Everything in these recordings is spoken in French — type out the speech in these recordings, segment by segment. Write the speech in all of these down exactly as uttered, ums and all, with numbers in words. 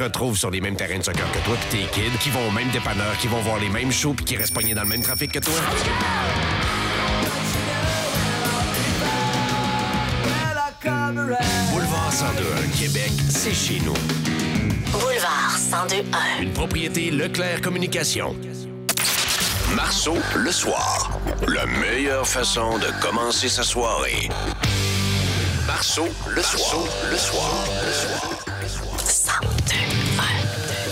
retrouvent sur les mêmes terrains de soccer que toi pis tes kids, qui vont au même dépanneur, qui vont voir les mêmes shows pis qui restent pognés dans le même trafic que toi. Boulevard cent deux un, Québec, c'est chez nous. Boulevard cent deux un. Une propriété Leclerc Communication. Marceau, le soir. La meilleure façon de commencer sa soirée. Marceau, le soir. Le soir. Le soir. cent deux un.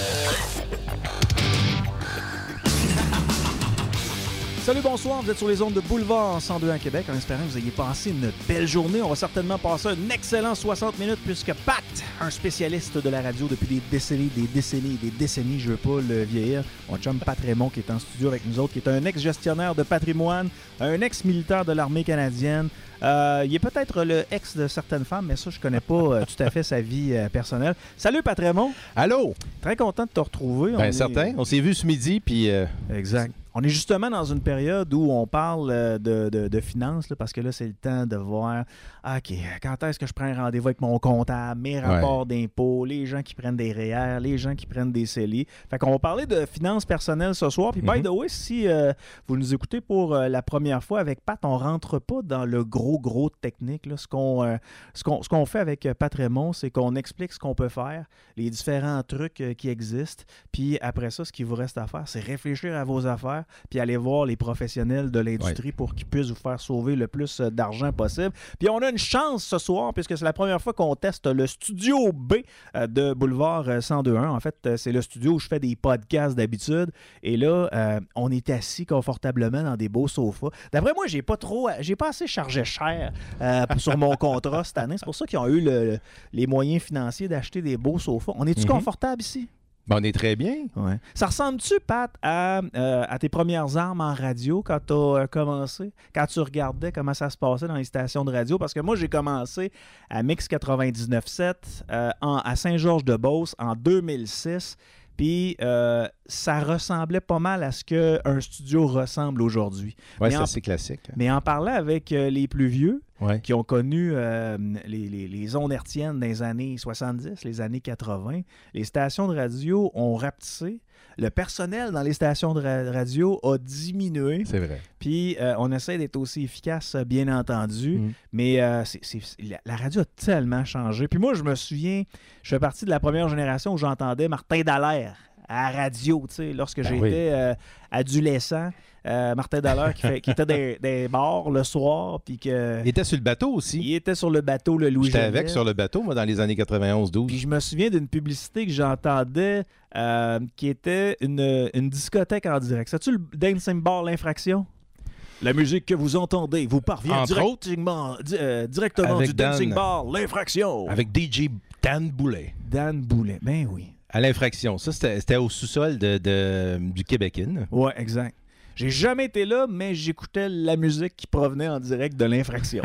Salut, bonsoir, vous êtes sur les ondes de Boulevard cent deux un Québec, en espérant que vous ayez passé une belle journée. On va certainement passer un excellent soixante minutes puisque Pat, un spécialiste de la radio depuis des décennies, des décennies, des décennies, je veux pas le vieillir, mon chum Pat Raymond qui est en studio avec nous autres, qui est un ex-gestionnaire de patrimoine, un ex-militaire de l'armée canadienne. Euh, il est peut-être le ex de certaines femmes, mais ça, je connais pas euh, tout à fait sa vie euh, personnelle. Salut, Pat Raymond. Allô? Très content de te retrouver. Bien, on est... certain. On s'est vu ce midi, puis... Euh... Exact. On est justement dans une période où on parle de, de, de finances, là, parce que là, c'est le temps de voir, OK, quand est-ce que je prends un rendez-vous avec mon comptable, mes rapports ouais. d'impôts, les gens qui prennent des R E E R, les gens qui prennent des C E L I. Fait qu'on va parler de finances personnelles ce soir. Puis, mm-hmm. by the way, si euh, vous nous écoutez pour euh, la première fois avec Pat, on rentre pas dans le gros, gros technique. Là. Ce, qu'on, euh, ce, qu'on, ce qu'on fait avec Pat Raymond, c'est qu'on explique ce qu'on peut faire, les différents trucs euh, qui existent. Puis après ça, ce qui vous reste à faire, c'est réfléchir à vos affaires puis aller voir les professionnels de l'industrie ouais. pour qu'ils puissent vous faire sauver le plus d'argent possible. Puis on a une chance ce soir, puisque c'est la première fois qu'on teste le studio B de Boulevard cent deux un. En fait, c'est le studio où je fais des podcasts d'habitude. Et là, euh, on est assis confortablement dans des beaux sofas. D'après moi, j'ai pas trop, j'ai pas assez chargé cher euh, sur mon contrat cette année. C'est pour ça qu'ils ont eu le, les moyens financiers d'acheter des beaux sofas. On est-tu mm-hmm. confortable ici? Ben, on est très bien. Ouais. Ça ressemble-tu, Pat, à, euh, à tes premières armes en radio quand tu as euh, commencé? Quand tu regardais comment ça se passait dans les stations de radio? Parce que moi, j'ai commencé à Mix quatre-vingt-dix-neuf sept euh, en, à Saint-Georges-de-Beauce en deux mille six. Puis euh, ça ressemblait pas mal à ce qu'un studio ressemble aujourd'hui. Oui, c'est en, assez classique. Hein. Mais en parlant avec euh, les plus vieux, ouais. qui ont connu euh, les, les, les ondes hertziennes dans les années soixante-dix, les années quatre-vingts, les stations de radio ont rapetissé. Le personnel dans les stations de ra- radio a diminué. C'est vrai. Puis euh, on essaie d'être aussi efficace, bien entendu. Mm. Mais euh, c'est, c'est, la, la radio a tellement changé. Puis moi, je me souviens, je fais partie de la première génération où j'entendais Martin Dallaire à la radio, tu sais, lorsque ben j'étais oui. euh, adolescent. Euh, Martin Dallaire qui, fait, qui était dans des bars le soir. Puis que, il était sur le bateau aussi. Il était sur le bateau, le Louis J'étais Genet. avec sur le bateau, moi, dans les années quatre-vingt-onze douze. Puis je me souviens d'une publicité que j'entendais euh, qui était une, une discothèque en direct. C'est-tu le Dancing Bar, l'infraction? La musique que vous entendez vous parvient directement, di- euh, directement avec du Dan, Dancing Bar, l'infraction. Avec D J Dan Boulet. Dan Boulet, ben oui. À l'infraction. Ça, c'était, c'était au sous-sol de, de, du Québécois. Ouais, exact. J'ai jamais été là, mais j'écoutais la musique qui provenait en direct de l'infraction.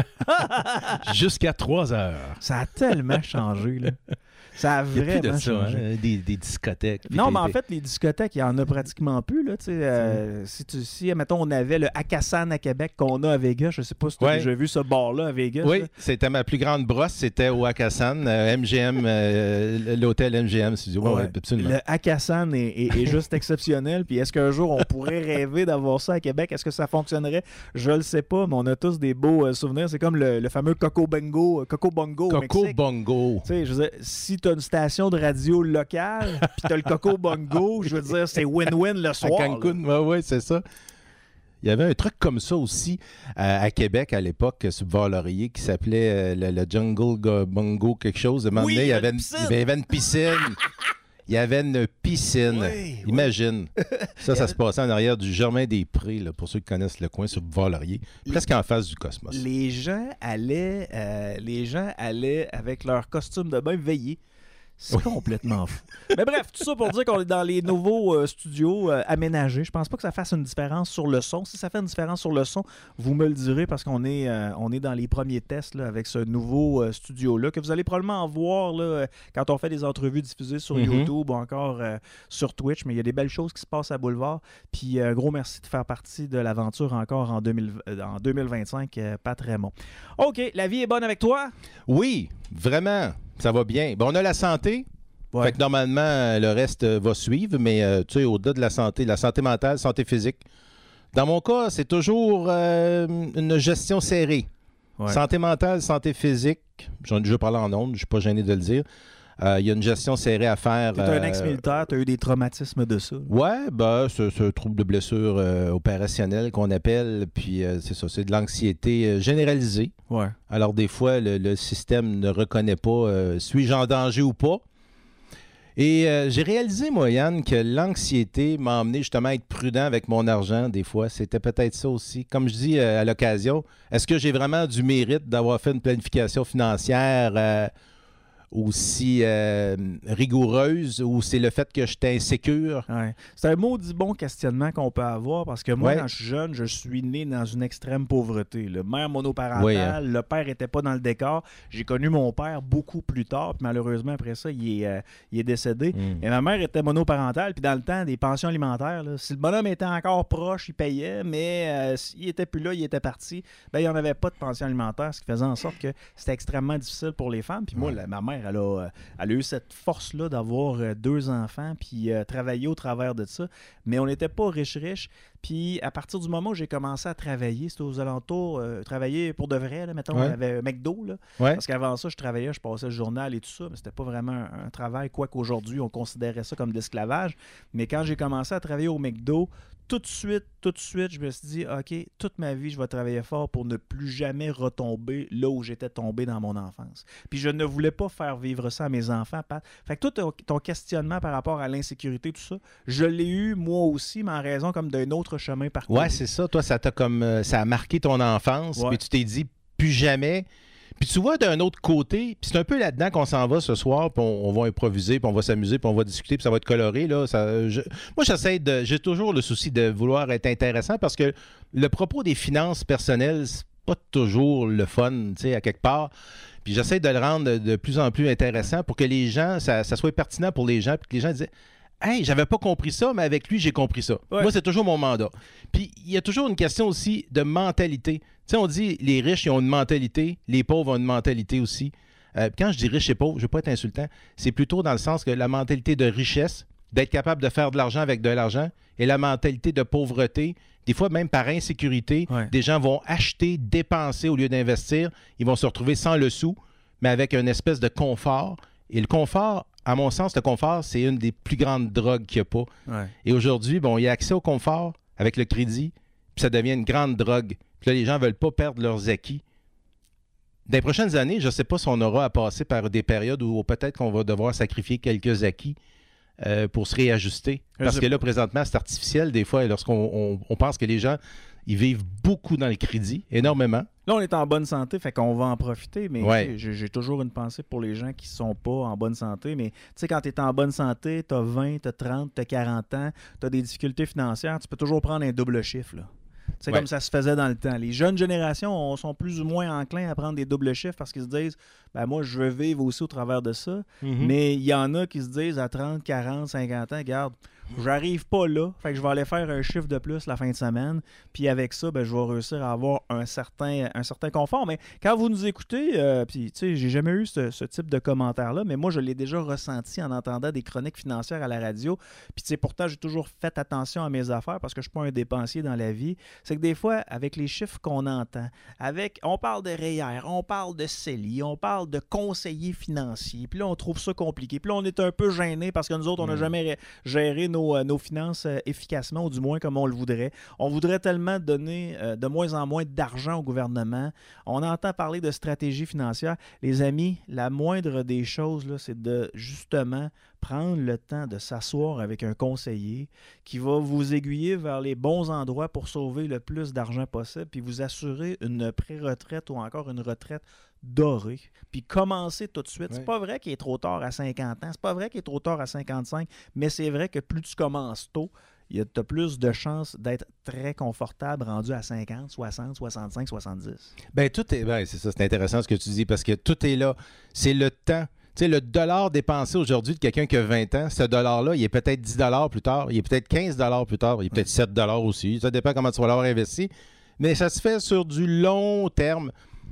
Jusqu'à trois heures. Ça a tellement changé, là. Ça a vraiment de ça, changé. Hein? Des, des discothèques. Non, des, mais en des... fait, les discothèques, il n'y en a pratiquement plus. Là, euh, si, tu, si, mettons, on avait le Hakkasan à Québec qu'on a à Vegas, je ne sais pas si tu as ouais. déjà vu ce bar-là à Vegas. Oui, là. C'était ma plus grande brosse, c'était au Hakkasan, euh, M G M, euh, l'hôtel M G M Studio. Ouais, ouais, absolument. Le Hakkasan est, est, est juste exceptionnel. Puis est-ce qu'un jour, on pourrait rêver d'avoir ça à Québec? Est-ce que ça fonctionnerait? Je le sais pas, mais on a tous des beaux euh, souvenirs. C'est comme le, le fameux Coco Bongo, Coco Bongo au Coco Mexique. Bongo. Tu sais, je veux dire, si tu as une station de radio locale, puis tu as le Coco Bongo, je veux dire, c'est win-win le soir. À Cancun, oui, ouais, c'est ça. Il y avait un truc comme ça aussi euh, à Québec à l'époque, sur Val-Laurier, qui s'appelait euh, le, le Jungle Bongo quelque chose. Oui, il y avait une une, il y avait une piscine. Il y avait une piscine. Oui, imagine. Oui. Ça, ça se passait en arrière du Germain-des-Prés, là, pour ceux qui connaissent le coin, sur Val-Laurier, presque en face du Cosmos. Les gens allaient, euh, les gens allaient avec leur costume de bain veiller. C'est oui. complètement fou. Mais bref, tout ça pour dire qu'on est dans les nouveaux euh, studios euh, aménagés. Je pense pas que ça fasse une différence sur le son. Si ça fait une différence sur le son, vous me le direz parce qu'on est, euh, on est dans les premiers tests là, avec ce nouveau euh, studio-là que vous allez probablement en voir là, quand on fait des entrevues diffusées sur mm-hmm. YouTube ou encore euh, sur Twitch. Mais il y a des belles choses qui se passent à Boulevard. Puis un euh, gros merci de faire partie de l'aventure encore en, deux mille, euh, en deux mille vingt-cinq, euh, Pat Raymond. OK, la vie est bonne avec toi? Oui, vraiment. Ça va bien. Bon, on a la santé. Ouais. Fait que normalement, le reste va suivre, mais euh, tu sais, au-delà de la santé, la santé mentale, santé physique. Dans mon cas, c'est toujours euh, une gestion serrée. Ouais. Santé mentale, santé physique, j'en ai déjà parlé en ondes, je ne suis pas gêné de le dire. Euh, Il y a une gestion serrée à faire. Tu es euh, un ex-militaire, tu as eu des traumatismes de ça. Ouais, ben, c'est c'est un trouble de blessure euh, opérationnelle qu'on appelle, puis euh, c'est ça, c'est de l'anxiété euh, généralisée. Ouais. Alors, des fois, le, le système ne reconnaît pas euh, suis-je en danger ou pas. Et euh, j'ai réalisé, moi, Yann, que l'anxiété m'a amené justement à être prudent avec mon argent, des fois. C'était peut-être ça aussi. Comme je dis euh, à l'occasion, est-ce que j'ai vraiment du mérite d'avoir fait une planification financière euh, aussi euh, rigoureuse ou c'est le fait que j'étais insécure? Ouais. C'est un maudit bon questionnement qu'on peut avoir parce que moi, Ouais. quand je suis jeune, je suis né dans une extrême pauvreté. Le mère monoparentale, Oui, hein. le père n'était pas dans le décor. J'ai connu mon père beaucoup plus tard, puis malheureusement, après ça, il est, euh, il est décédé. Mm. Et ma mère était monoparentale, puis dans le temps, des pensions alimentaires, là, si le bonhomme était encore proche, il payait, mais euh, s'il était plus là, il était parti, ben, il n'y en avait pas de pension alimentaire, ce qui faisait en sorte que c'était extrêmement difficile pour les femmes. Puis moi, Ouais. la- ma mère, elle a, euh, elle a eu cette force-là d'avoir euh, deux enfants, puis euh, travailler au travers de ça. Mais on n'était pas riche-riche. Puis à partir du moment où j'ai commencé à travailler, c'était aux alentours, euh, travailler pour de vrai, là, mettons, Ouais. on avait McDo, là, Ouais. parce qu'avant ça, je travaillais, je passais le journal et tout ça, mais c'était pas vraiment un, un travail, quoi qu'aujourd'hui, on considérait ça comme de l'esclavage. Mais quand j'ai commencé à travailler au McDo, tout de suite, tout de suite, je me suis dit, OK, toute ma vie, je vais travailler fort pour ne plus jamais retomber là où j'étais tombé dans mon enfance. Puis je ne voulais pas faire vivre ça à mes enfants, Pat. Fait que toi, ton, ton questionnement par rapport à l'insécurité, tout ça, je l'ai eu moi aussi, mais en raison comme d'un autre chemin parcouru. Ouais, c'est ça. Toi, ça t'a comme euh, ça a marqué ton enfance, Ouais. puis tu t'es dit plus jamais. Puis tu vois d'un autre côté, puis c'est un peu là-dedans qu'on s'en va ce soir, puis on, on va improviser, puis on va s'amuser, puis on va discuter, puis ça va être coloré. Là. Ça, je- moi, j'essaie de. J'ai toujours le souci de vouloir être intéressant parce que le propos des finances personnelles, c'est pas toujours le fun, tu sais, à quelque part. Puis j'essaie de le rendre de, de plus en plus intéressant pour que les gens, ça, ça soit pertinent pour les gens, puis que les gens disent hey, j'avais pas compris ça, mais avec lui, j'ai compris ça. Ouais. Moi, c'est toujours mon mandat. Puis, il y a toujours une question aussi de mentalité. Tu sais, on dit les riches, ils ont une mentalité, les pauvres ont une mentalité aussi. Euh, quand je dis riche et pauvre, je ne veux pas être insultant, c'est plutôt dans le sens que la mentalité de richesse, d'être capable de faire de l'argent avec de l'argent, et la mentalité de pauvreté, des fois même par insécurité, Ouais. des gens vont acheter, dépenser au lieu d'investir, ils vont se retrouver sans le sou, mais avec une espèce de confort. Et le confort, à mon sens, le confort, c'est une des plus grandes drogues qu'il n'y a pas. Ouais. Et aujourd'hui, bon, il y a accès au confort avec le crédit, puis ça devient une grande drogue. Puis là, les gens ne veulent pas perdre leurs acquis. Dans les prochaines années, je ne sais pas si on aura à passer par des périodes où peut-être qu'on va devoir sacrifier quelques acquis euh, pour se réajuster. Je Parce sais que là, pas. présentement, c'est artificiel des fois. Lorsqu'on on, on pense que les gens, ils vivent beaucoup dans le crédit, énormément. Là, on est en bonne santé, fait qu'on va en profiter, mais Ouais. tu sais, j'ai, j'ai toujours une pensée pour les gens qui sont pas en bonne santé. Mais tu sais, quand tu es en bonne santé, tu as vingt, tu as trente, tu as quarante ans, tu as des difficultés financières, tu peux toujours prendre un double chiffre, là. C'est Ouais. comme ça se faisait dans le temps. Les jeunes générations on- sont plus ou moins enclins à prendre des doubles chiffres parce qu'ils se disent ben moi, je veux vivre aussi au travers de ça. Mhm. Mais il y en a qui se disent à trente, quarante, cinquante ans, regarde, j'arrive pas là, fait que je vais aller faire un chiffre de plus la fin de semaine. Puis avec ça, ben, je vais réussir à avoir un certain, un certain confort. Mais quand vous nous écoutez, euh, puis tu sais, j'ai jamais eu ce, ce type de commentaire-là, mais moi, je l'ai déjà ressenti en entendant des chroniques financières à la radio. Puis tu sais, pourtant, j'ai toujours fait attention à mes affaires parce que je suis pas un dépensier dans la vie. C'est que des fois, avec les chiffres qu'on entend, avec, on parle de R E E R, on parle de C E L I, on parle de conseiller financier, puis là, on trouve ça compliqué. Puis là, on est un peu gêné parce que nous autres, on n'a Mm. jamais ré- géré nos, euh, nos finances euh, efficacement, ou du moins comme on le voudrait. On voudrait tellement donner euh, de moins en moins d'argent au gouvernement. On entend parler de stratégie financière. Les amis, la moindre des choses, là, c'est de justement prendre le temps de s'asseoir avec un conseiller qui va vous aiguiller vers les bons endroits pour sauver le plus d'argent possible, puis vous assurer une pré-retraite ou encore une retraite dorée, puis commencer tout de suite. Ouais. C'est pas vrai qu'il est trop tard à cinquante ans, c'est pas vrai qu'il est trop tard à cinquante-cinq, mais c'est vrai que plus tu commences tôt, tu as plus de chances d'être très confortable rendu à cinquante, soixante, soixante-cinq, soixante-dix. Ben tout est. Ben, c'est ça, c'est intéressant ce que tu dis parce que tout est là. C'est le temps. Tu sais, le dollar dépensé aujourd'hui de quelqu'un qui a vingt ans, ce dollar-là, il est peut-être dix dollars plus tard, il est peut-être quinze dollars plus tard, il est peut-être sept dollars aussi. Ça dépend comment tu vas l'avoir investi. Mais ça se fait sur du long terme. Tu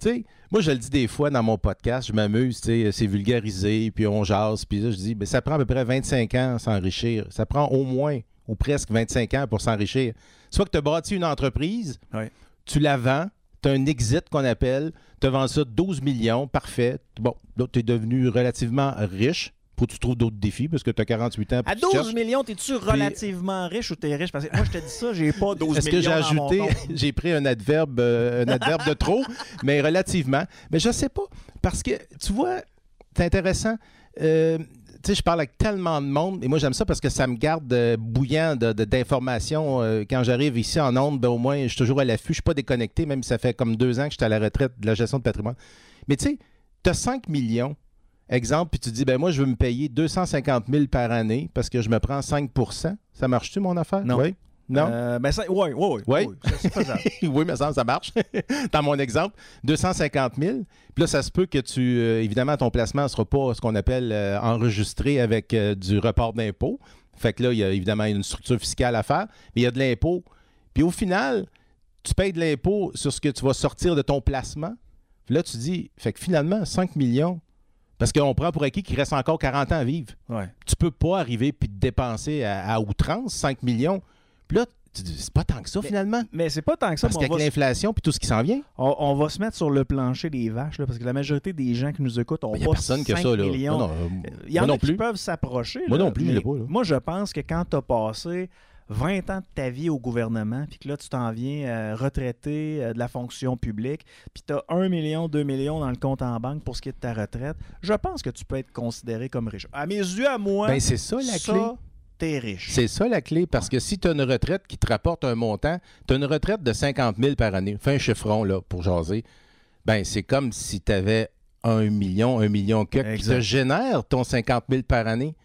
tu sais, moi, je le dis des fois dans mon podcast, je m'amuse, tu sais, c'est vulgarisé, puis on jase, puis là, je dis, ben, ça prend à peu près vingt-cinq ans à s'enrichir. Ça prend au moins, ou presque vingt-cinq ans pour s'enrichir. Soit que tu as bâti une entreprise, Oui. tu la vends, tu as un exit qu'on appelle, tu vends ça douze millions, parfait. Bon, là, tu es devenu relativement riche. Faut que tu trouves d'autres défis parce que tu as quarante-huit ans. À douze millions, t'es-tu relativement riche ou t'es riche? Parce que moi, je te dis ça, j'ai pas douze Est-ce millions que j'ai dans mon ajouté, compte. j'ai pris un adverbe, euh, un adverbe de trop, mais relativement. Mais je sais pas, parce que, tu vois, c'est intéressant. Euh, tu sais, je parle avec tellement de monde, et moi, j'aime ça parce que ça me garde euh, bouillant de, de, d'informations. Euh, quand j'arrive ici en ondes, ben, au moins, je suis toujours à l'affût. Je suis pas déconnecté, même si ça fait comme deux ans que j'étais à la retraite de la gestion de patrimoine. Mais tu sais, tu as cinq millions. Exemple, puis tu dis, ben moi, je veux me payer deux cent cinquante mille par année parce que je me prends cinq pour cent. Ça marche-tu, mon affaire? Non. Oui? Non? Euh, ben ça, oui, oui, Oui. oui. Ça, c'est faisable. Oui, mais ça, ça marche. Dans mon exemple, deux cent cinquante mille. Puis là, ça se peut que tu... euh, évidemment, ton placement ne sera pas ce qu'on appelle euh, enregistré avec euh, du report d'impôt. Fait que là, il y a évidemment une structure fiscale à faire, mais il y a de l'impôt. Puis au final, tu payes de l'impôt sur ce que tu vas sortir de ton placement. Puis là, tu dis, fait que finalement, cinq millions, parce qu'on prend pour acquis qu'il reste encore quarante ans à vivre. Ouais. Tu peux pas arriver puis te dépenser à, à outrance cinq millions. Puis là, tu dis, c'est pas tant que ça, Mais- finalement. Mais c'est pas tant que ça. Parce mais on qu'avec va, l'inflation puis tout ce qui s'en vient, on, on va se mettre sur le plancher des vaches, là, parce que la majorité des gens qui nous écoutent ont il n'y a pas personne qui a cinq ça. Là. millions. Non, non, euh, Il y en moi a non qui plus. peuvent s'approcher. Moi là, non plus, je mais l'ai pas, là. Moi, je pense que quand tu as passé vingt ans de ta vie au gouvernement, puis que là, tu t'en viens euh, retraité euh, de la fonction publique, puis tu as un million, deux millions dans le compte en banque pour ce qui est de ta retraite, je pense que tu peux être considéré comme riche. À mes yeux, à moi, Ben, c'est ça, la ça, clé. t'es riche. C'est ça la clé, parce que si tu as une retraite qui te rapporte un montant, tu as une retraite de cinquante mille par année, fais un chiffron là, pour jaser, ben c'est comme si tu avais un million, un million que qui Exact. te génère ton cinquante mille par année.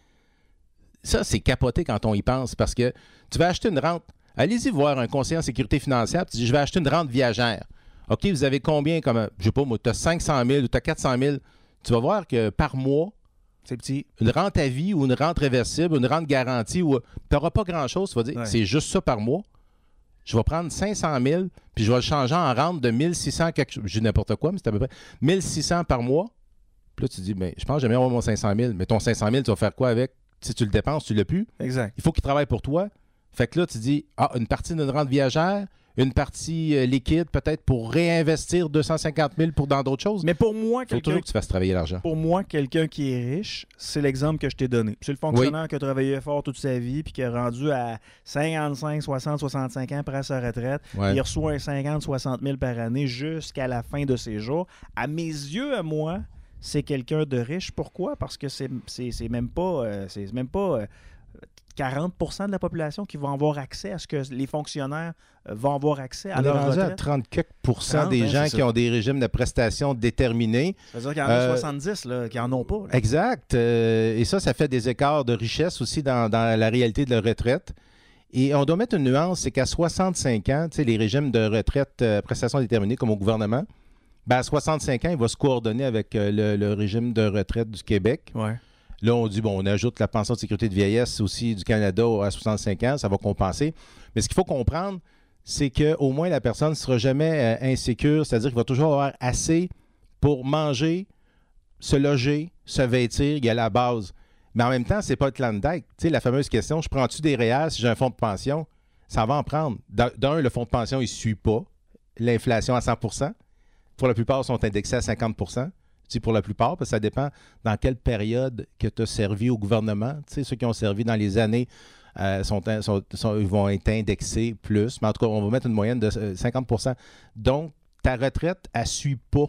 Ça, c'est capoté quand on y pense, parce que tu vas acheter une rente. Allez-y voir un conseiller en sécurité financière, tu dis, je vais acheter une rente viagère. OK, vous avez combien comme, je sais pas, moi, tu as cinq cent mille ou tu as quatre cent mille. Tu vas voir que par mois, C'est petit. une rente à vie ou une rente réversible, une rente garantie, ou tu n'auras pas grand-chose, tu vas dire, Ouais. c'est juste ça par mois. Je vais prendre cinq cent mille, puis je vais le changer en rente de mille six cents, quelque chose. Je dis n'importe quoi, mais c'est à peu près mille six cents par mois. Puis là, tu dis, ben, je pense que j'aime bien avoir mon cinq cent mille. Mais ton cinq cent mille, tu vas faire quoi avec? Si tu le dépenses, tu ne l'as plus. Exact. Il faut qu'il travaille pour toi. Fait que là, tu dis, ah, une partie d'une rente viagère, une partie euh, liquide, peut-être pour réinvestir deux cent cinquante mille pour dans d'autres choses. Mais pour moi, Il faut quelqu'un toujours que tu fasses travailler l'argent. Pour moi, quelqu'un qui est riche, c'est l'exemple que je t'ai donné. C'est le fonctionnaire qui a travaillé fort toute sa vie puis qui est rendu à cinquante-cinq, soixante, soixante-cinq ans après sa retraite. Ouais. Il reçoit un cinquante, soixante mille par année jusqu'à la fin de ses jours. À mes yeux, à moi, c'est quelqu'un de riche. Pourquoi? Parce que c'est, c'est, c'est même pas, euh, c'est même pas euh, quarante pour cent de la population qui vont avoir accès à ce que les fonctionnaires euh, vont avoir accès à On est leur rendu à retraite. trente quelques pour cent trente, des hein, gens c'est qui ça. ont des régimes de prestations déterminés. Ça veut dire qu'il y en a Euh, soixante-dix là, qui en ont pas. là. Exact. Euh, et ça, ça fait des écarts de richesse aussi dans, dans la réalité de la retraite. Et on doit mettre une nuance, c'est qu'à soixante-cinq ans, tu sais, les régimes de retraite, euh, prestations déterminées comme au gouvernement, ben à soixante-cinq ans, il va se coordonner avec euh, le, le régime de retraite du Québec. Ouais. Là, on dit, bon, on ajoute la pension de sécurité de vieillesse aussi du Canada à soixante-cinq ans, ça va compenser. Mais ce qu'il faut comprendre, c'est qu'au moins la personne ne sera jamais euh, insécure, c'est-à-dire qu'il va toujours avoir assez pour manger, se loger, se vêtir, il y a la base. Mais en même temps, c'est pas le Klondike. Tu sais, la fameuse question, je prends-tu des réels si j'ai un fonds de pension? Ça va en prendre. D'un, d'un, le fonds de pension, il ne suit pas l'inflation à cent pour cent. Pour la plupart, ils sont indexés à cinquante pour cent. Je dis pour la plupart, parce que ça dépend dans quelle période que tu as servi au gouvernement. Tu sais, ceux qui ont servi dans les années euh, sont, sont, sont- ils vont être indexés plus. Mais en tout cas, on va mettre une moyenne de euh, cinquante pour cent. Donc, ta retraite, elle ne suit pas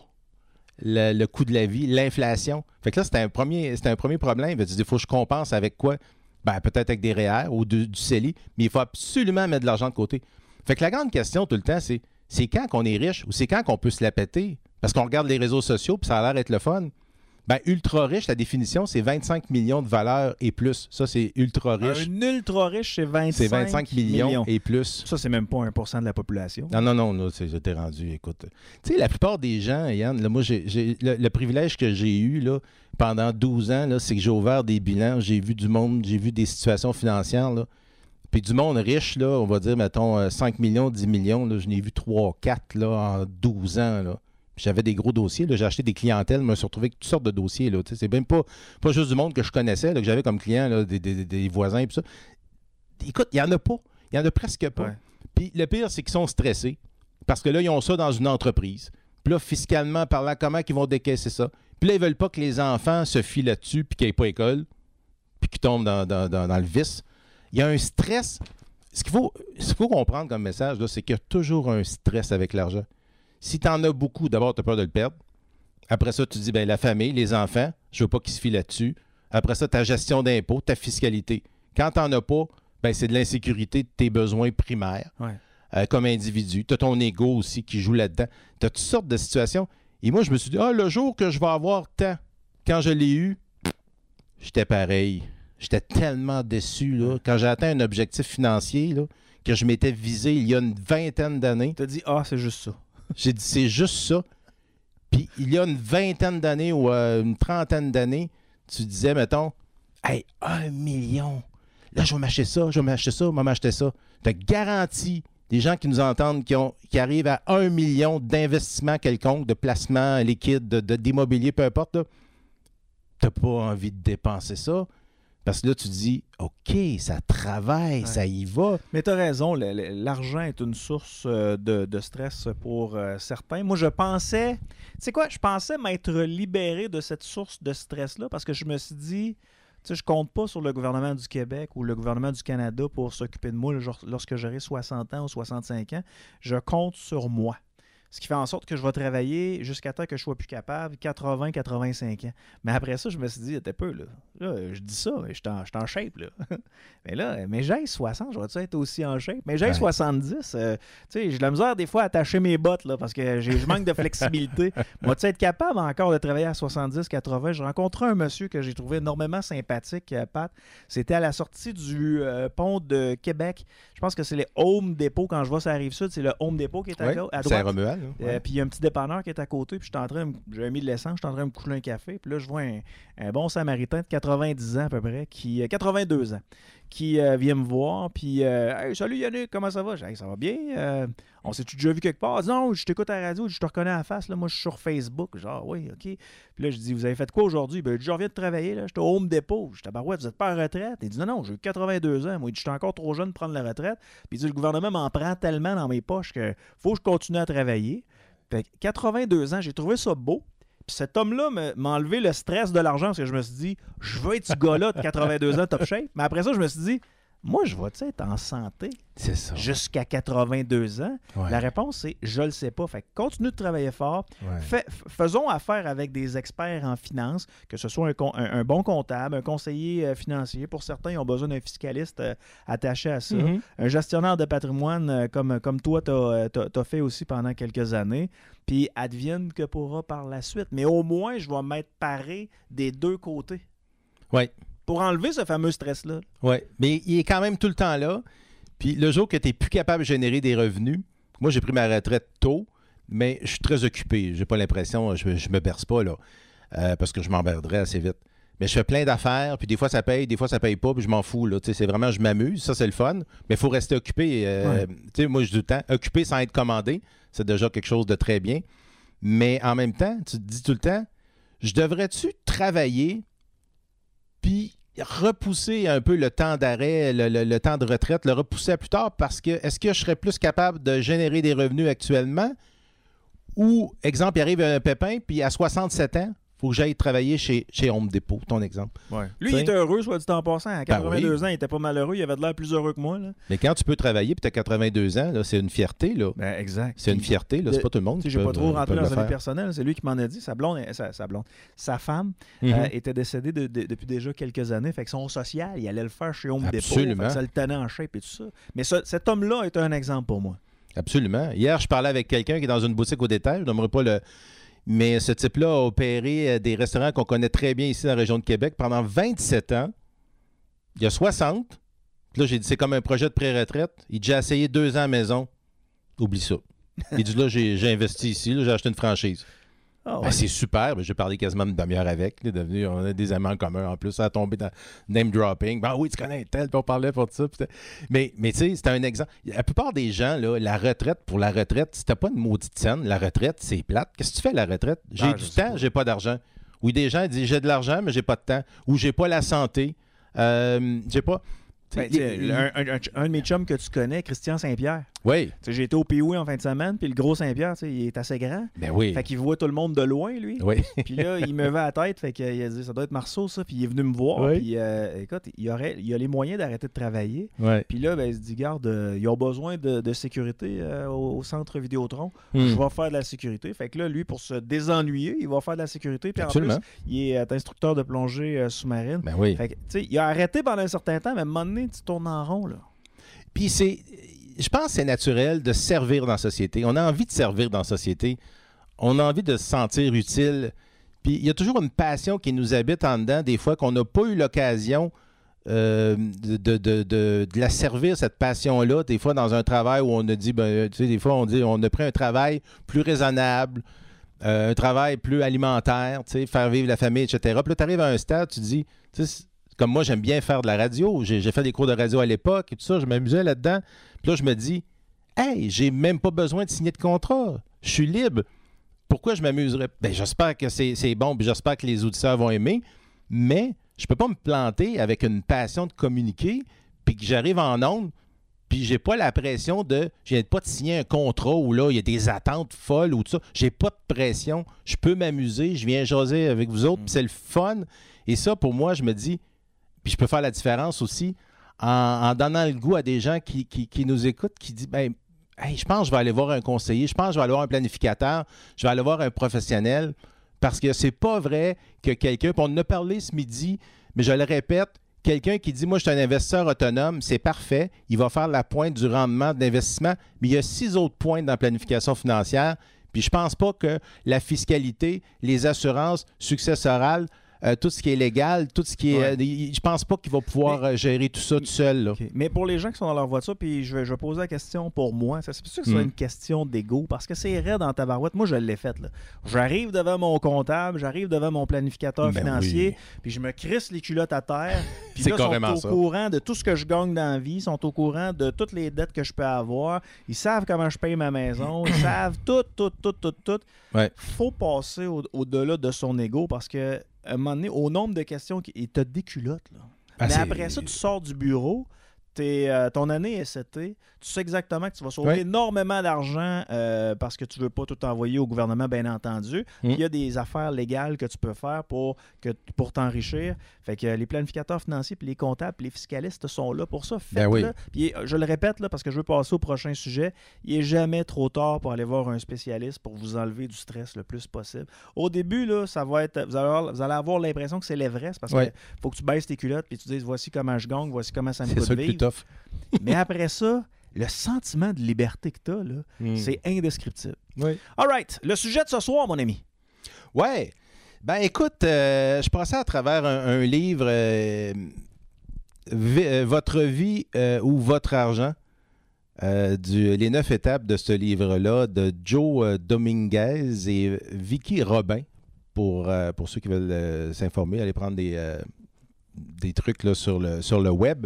le, le coût de la vie, l'inflation. Fait que là, c'était un premier, c'était un premier problème. Il faut que je compense avec quoi? Ben, peut-être avec des R E E R ou du, du C E L I, mais il faut absolument mettre de l'argent de côté. Fait que la grande question tout le temps, c'est c'est quand qu'on est riche ou c'est quand qu'on peut se la péter? Parce qu'on regarde les réseaux sociaux puis ça a l'air d'être le fun. Ben, ultra riche, la définition, c'est vingt-cinq millions de valeur et plus. Ça, c'est ultra riche. Un ultra riche, c'est vingt-cinq, C'est vingt-cinq millions, et plus. Ça, c'est même pas un pour cent de la population. Non, non, non, non c'est, t'es rendu, écoute. Tu sais, la plupart des gens, Yann, là, moi, j'ai, j'ai- le, le privilège que j'ai eu là, pendant douze ans, là, c'est que j'ai ouvert des bilans, j'ai vu du monde, j'ai vu des situations financières, là. Puis du monde riche, là, on va dire, mettons, euh, cinq millions, dix millions, là, je n'ai vu trois, quatre là, en douze ans. Là. J'avais des gros dossiers. Là. J'ai acheté des clientèles. Je me suis retrouvé avec toutes sortes de dossiers. Là. C'est même pas, pas juste du monde que je connaissais, là, que j'avais comme client, là, des, des, des voisins et tout ça. Écoute, il n'y en a pas. Il n'y en a presque pas. Ouais. Puis le pire, c'est qu'ils sont stressés. Parce que là, ils ont ça dans une entreprise. Puis là, fiscalement parlant, comment ils vont décaisser ça? Puis là, ils veulent pas que les enfants se fient là-dessus puis qu'ils n'aient pas école, puis qu'ils tombent dans, dans, dans, dans le vice. Il y a un stress. Ce qu'il faut, ce qu'il faut comprendre comme message, là, c'est qu'il y a toujours un stress avec l'argent. Si tu en as beaucoup, d'abord, tu as peur de le perdre. Après ça, tu dis, ben la famille, les enfants, je veux pas qu'ils se fient là-dessus. Après ça, ta gestion d'impôts, ta fiscalité. Quand tu n'en as pas, ben c'est de l'insécurité de tes besoins primaires. Ouais. Euh, comme individu. Tu as ton ego aussi qui joue là-dedans. Tu as toutes sortes de situations. Et moi, je me suis dit, ah, le jour que je vais avoir tant, quand je l'ai eu, j'étais pareil. J'étais tellement déçu, là, quand j'ai atteint un objectif financier, là, que je m'étais visé il y a une vingtaine d'années. Tu as dit, ah, c'est juste ça. J'ai dit, c'est juste ça. Puis il y a une vingtaine d'années ou euh, une trentaine d'années, tu disais, mettons, hey, un million. Là, je vais m'acheter ça, je vais m'acheter ça, je vais m'acheter ça. Tu as garanti des gens qui nous entendent, qui, ont, qui arrivent à un million d'investissements quelconques, de placements liquides, de, de, d'immobilier, peu importe, tu n'as pas envie de dépenser ça. Parce que là, tu dis, OK, ça travaille, ouais. ça y va. Mais tu as raison, le, le, l'argent est une source de, de stress pour euh, certains. Moi, je pensais, tu sais quoi, je pensais m'être libéré de cette source de stress-là parce que je me suis dit, tu sais, je compte pas sur le gouvernement du Québec ou le gouvernement du Canada pour s'occuper de moi lorsque j'aurai soixante ans ou soixante-cinq ans. Je compte sur moi. Ce qui fait en sorte que je vais travailler jusqu'à temps que je sois plus capable, quatre-vingts à quatre-vingt-cinq ans. Mais après ça, je me suis dit, t'es peu, là. Là, je dis ça, mais je suis en, en shape, là. mais là, mais j'ai soixante, je vais-tu être aussi en shape? Mais j'ai ouais. soixante-dix, euh, tu sais, j'ai de la misère des fois à attacher mes bottes, là, parce que j'ai, je manque de flexibilité. Moi, tu sais, être capable encore de travailler à soixante-dix, quatre-vingts. J'ai rencontré un monsieur que j'ai trouvé énormément sympathique, euh, Pat. C'était à la sortie du euh, pont de Québec. Je pense que c'est les Home Depot. Quand je vois ça arrive sud, c'est le Home Depot qui est à, ouais, gauche, à droite. C'est à Romuald. Euh, puis il y a un petit dépanneur qui est à côté, puis j'étais en train de, j'avais mis de l'essence, j'étais en train de me couler un café, puis là je vois un, un bon Samaritain de quatre-vingt-dix ans à peu près, qui quatre-vingt-deux ans, qui euh, vient me voir, puis euh, hey, salut Yannick, comment ça va? J'ai dit, hey, ça va bien, euh, on s'est-tu déjà vu quelque part? Il dit, non, je t'écoute à la radio, je te reconnais à la face, là, moi je suis sur Facebook, genre oui, ok. Puis là je dis, vous avez fait quoi aujourd'hui? Ben, je reviens de travailler, là, j'étais au Home Depot, j'étais bah ouais, vous êtes pas en retraite? Il dit, non, non, j'ai quatre-vingt-deux ans, moi je suis encore trop jeune de prendre la retraite, puis il dit, le gouvernement m'en prend tellement dans mes poches que faut que je continue à travailler. Fait quatre-vingt-deux ans, j'ai trouvé ça beau. Puis cet homme-là m'a enlevé le stress de l'argent parce que je me suis dit, je veux être ce gars-là de quatre-vingt-deux ans top shape. Mais après ça, je me suis dit, moi, je vais-tu être en santé c'est ça. Jusqu'à quatre-vingt-deux ans? Ouais. La réponse, c'est je le sais pas. Fait que continue de travailler fort. Ouais. Fait, faisons affaire avec des experts en finance, que ce soit un, un, un bon comptable, un conseiller euh, financier. Pour certains, ils ont besoin d'un fiscaliste euh, attaché à ça. Mm-hmm. Un gestionnaire de patrimoine euh, comme, comme toi, tu as fait aussi pendant quelques années. Puis advienne que pourra par la suite. Mais au moins, je vais m'être paré des deux côtés. Oui. Pour enlever ce fameux stress-là. Oui, mais il est quand même tout le temps là. Puis le jour que tu n'es plus capable de générer des revenus, moi j'ai pris ma retraite tôt, mais je suis très occupé. J'ai pas l'impression, je, je me berce pas là, euh, parce que je m'emmerderais assez vite. Mais je fais plein d'affaires, puis des fois ça paye, des fois ça paye pas, puis je m'en fous. Là. C'est vraiment, je m'amuse, ça c'est le fun, mais il faut rester occupé. Euh, ouais. Moi je dis tout le temps, occupé sans être commandé, c'est déjà quelque chose de très bien. Mais en même temps, tu te dis tout le temps, je devrais-tu travailler puis repousser un peu le temps d'arrêt, le, le, le temps de retraite, le repousser à plus tard parce que est-ce que je serais plus capable de générer des revenus actuellement ou, exemple, il arrive un pépin, puis à soixante-sept ans, il faut que j'aille travailler chez, chez Home Depot, ton exemple. Ouais. Lui, t'sais, il était heureux, soit dit en passant. À quatre-vingt-deux ben oui. ans, il était pas malheureux, il avait de l'air plus heureux que moi. Là. Mais quand tu peux travailler puis tu as quatre-vingt-deux ans, là, c'est une fierté. Là. Ben, exact. C'est une fierté, là. C'est pas tout le monde qui Je n'ai pas trop rentré dans sa vie faire. personnelle. C'est lui qui m'en a dit. Sa blonde, sa, sa, blonde, sa femme mm-hmm. euh, était décédée de, de, depuis déjà quelques années. Fait que son social, il allait le faire chez Home Absolument. Depot. Ça le tenait en shape et tout ça. Mais ça, cet homme-là est un exemple pour moi. Absolument. Hier, je parlais avec quelqu'un qui est dans une boutique au détail. Je n'aimerais pas le... Mais ce type-là a opéré des restaurants qu'on connaît très bien ici dans la région de Québec pendant vingt-sept ans. Il y a soixante. Puis là, j'ai dit, c'est comme un projet de pré-retraite. Il dit, j'ai essayé deux ans à la maison. Oublie ça. Il dit, là, j'ai, j'ai investi ici, là, j'ai acheté une franchise. Ah ouais. Ben, c'est super. Ben, j'ai parlé quasiment une demi-heure avec. Il est devenu, on a des amis en commun en plus. Ça a tombé dans name dropping. Ben oui, tu connais tel, puis on parlait pour ça. Puis mais mais tu sais, c'était un exemple. La plupart des gens, là, la retraite, pour la retraite, c'était pas une maudite scène. La retraite, c'est plate. Qu'est-ce que tu fais, la retraite? J'ai Ah, du je sais temps, pas. j'ai pas d'argent. Oui, des gens disent j'ai de l'argent, mais j'ai pas de temps. Ou j'ai pas la santé. Euh, j'ai pas. Ben, tu sais, un, un- un- un de mes chums que tu connais, Christian Saint-Pierre. Oui, Tu sais, j'ai été au P O I en fin de semaine, puis le gros Saint-Pierre, tu sais, il est assez grand. ben oui. Fait qu'il voit tout le monde de loin, lui. Oui. Puis là, il me va à la tête, fait qu'il a dit, ça doit être Marceau, ça. Puis il est venu me voir. Oui. Puis euh, écoute, il, aurait, il a les moyens d'arrêter de travailler. Ouais. Puis là, ben, il se dit, garde, euh, ils ont besoin de, de sécurité euh, au, au centre Vidéotron. Hmm. Je vais faire de la sécurité. Fait que là, lui, pour se désennuyer, il va faire de la sécurité. Puis en Absolument. plus, il est euh, instructeur de plongée euh, sous-marine. Ben oui. Fait que, tu sais, il a arrêté pendant un certain temps, mais à un moment donné, tu tournes en rond, là. Puis c'est. Je pense que c'est naturel de servir dans la société. On a envie de servir dans la société. On a envie de se sentir utile. Puis il y a toujours une passion qui nous habite en dedans, des fois qu'on n'a pas eu l'occasion euh, de, de, de, de- de la servir, cette passion-là. Des fois, dans un travail où on a dit, ben, tu sais, des fois, on dit, on a pris un travail plus raisonnable, euh, un travail plus alimentaire, tu sais, faire vivre la famille, et cetera. Puis là, tu arrives à un stade, tu dis, tu sais, comme moi, j'aime bien faire de la radio. J'ai j'ai fait des cours de radio à l'époque et tout ça. Je m'amusais là-dedans. Puis là, je me dis, hey, j'ai même pas besoin de signer de contrat. Je suis libre. Pourquoi je m'amuserais? Ben, j'espère que c'est c'est bon, puis j'espère que les auditeurs vont aimer. Mais je peux pas me planter avec une passion de communiquer, puis que j'arrive en ondes, puis j'ai pas la pression de. Je viens pas de signer un contrat où là, il y a des attentes folles ou tout ça. J'ai pas de pression. Je peux m'amuser. Je viens jaser avec vous autres, puis c'est le fun. Et ça, pour moi, je me dis. Puis je peux faire la différence aussi en, en donnant le goût à des gens qui, qui, qui nous écoutent, qui disent ben, hey, je pense que je vais aller voir un conseiller, je pense que je vais aller voir un planificateur, je vais aller voir un professionnel, parce que c'est pas vrai que quelqu'un, puis on en a parlé ce midi, mais je le répète, quelqu'un qui dit moi je suis un investisseur autonome, c'est parfait, il va faire la pointe du rendement d'investissement, mais il y a six autres pointes dans la planification financière, puis je pense pas que la fiscalité, les assurances successorales, Euh, tout ce qui est légal, tout ce qui est... Ouais. euh, je pense pas qu'il va pouvoir Mais- euh, gérer tout ça tout seul. Là. OK. Mais pour les gens qui sont dans leur voiture, puis je vais, je vais poser la question pour moi, ça, c'est sûr que c'est Mm. une question d'ego, parce que c'est raide dans ta barouette. Moi, je l'ai fait. Là. J'arrive devant mon comptable, j'arrive devant mon planificateur Ben financier, oui. puis je me crisse les culottes à terre. Puis C'est là, ils carrément sont au ça. courant de tout ce que je gagne dans la vie, ils sont au courant de toutes les dettes que je peux avoir, ils savent comment je paye ma maison, ils savent tout, tout, tout, tout, tout. Ouais. Faut passer au- au-delà de son ego, parce que à un moment donné, au nombre de questions, qui- il te déculotte, là. Ah, Mais c'est- après ça, tu sors du bureau, t'es, euh, ton année est setée, tu sais exactement que tu vas sauver Ouais. énormément d'argent euh, parce que tu veux pas tout envoyer au gouvernement, bien entendu. Mm. Puis il y a des affaires légales que tu peux faire pour, que, pour t'enrichir. Fait que euh, les planificateurs financiers, puis les comptables, puis les fiscalistes sont là pour ça. Ben Faites-le. oui. Puis euh, je le répète, là, parce que je veux passer au prochain sujet, il n'est jamais trop tard pour aller voir un spécialiste pour vous enlever du stress le plus possible. Au début, là, ça va être, vous, allez avoir, vous allez avoir l'impression que c'est l'Everest parce Ouais. qu'il faut que tu baisses tes culottes puis tu dises voici comment je gagne, voici comment ça me C'est coûte ça le plus vivre. tough. Mais après ça, le sentiment de liberté que tu as, là, Mm. c'est indescriptible. Oui. All right, le sujet de ce soir, mon ami. Ouais. Ben écoute, euh, je passais à travers un, un livre, euh, Vi- euh, Votre vie euh, ou votre argent, euh, du, les neuf étapes de ce livre-là, de Joe euh, Dominguez et Vicky Robin, pour, euh, pour ceux qui veulent euh, s'informer, aller prendre des, euh, des trucs là, sur, le, sur le web.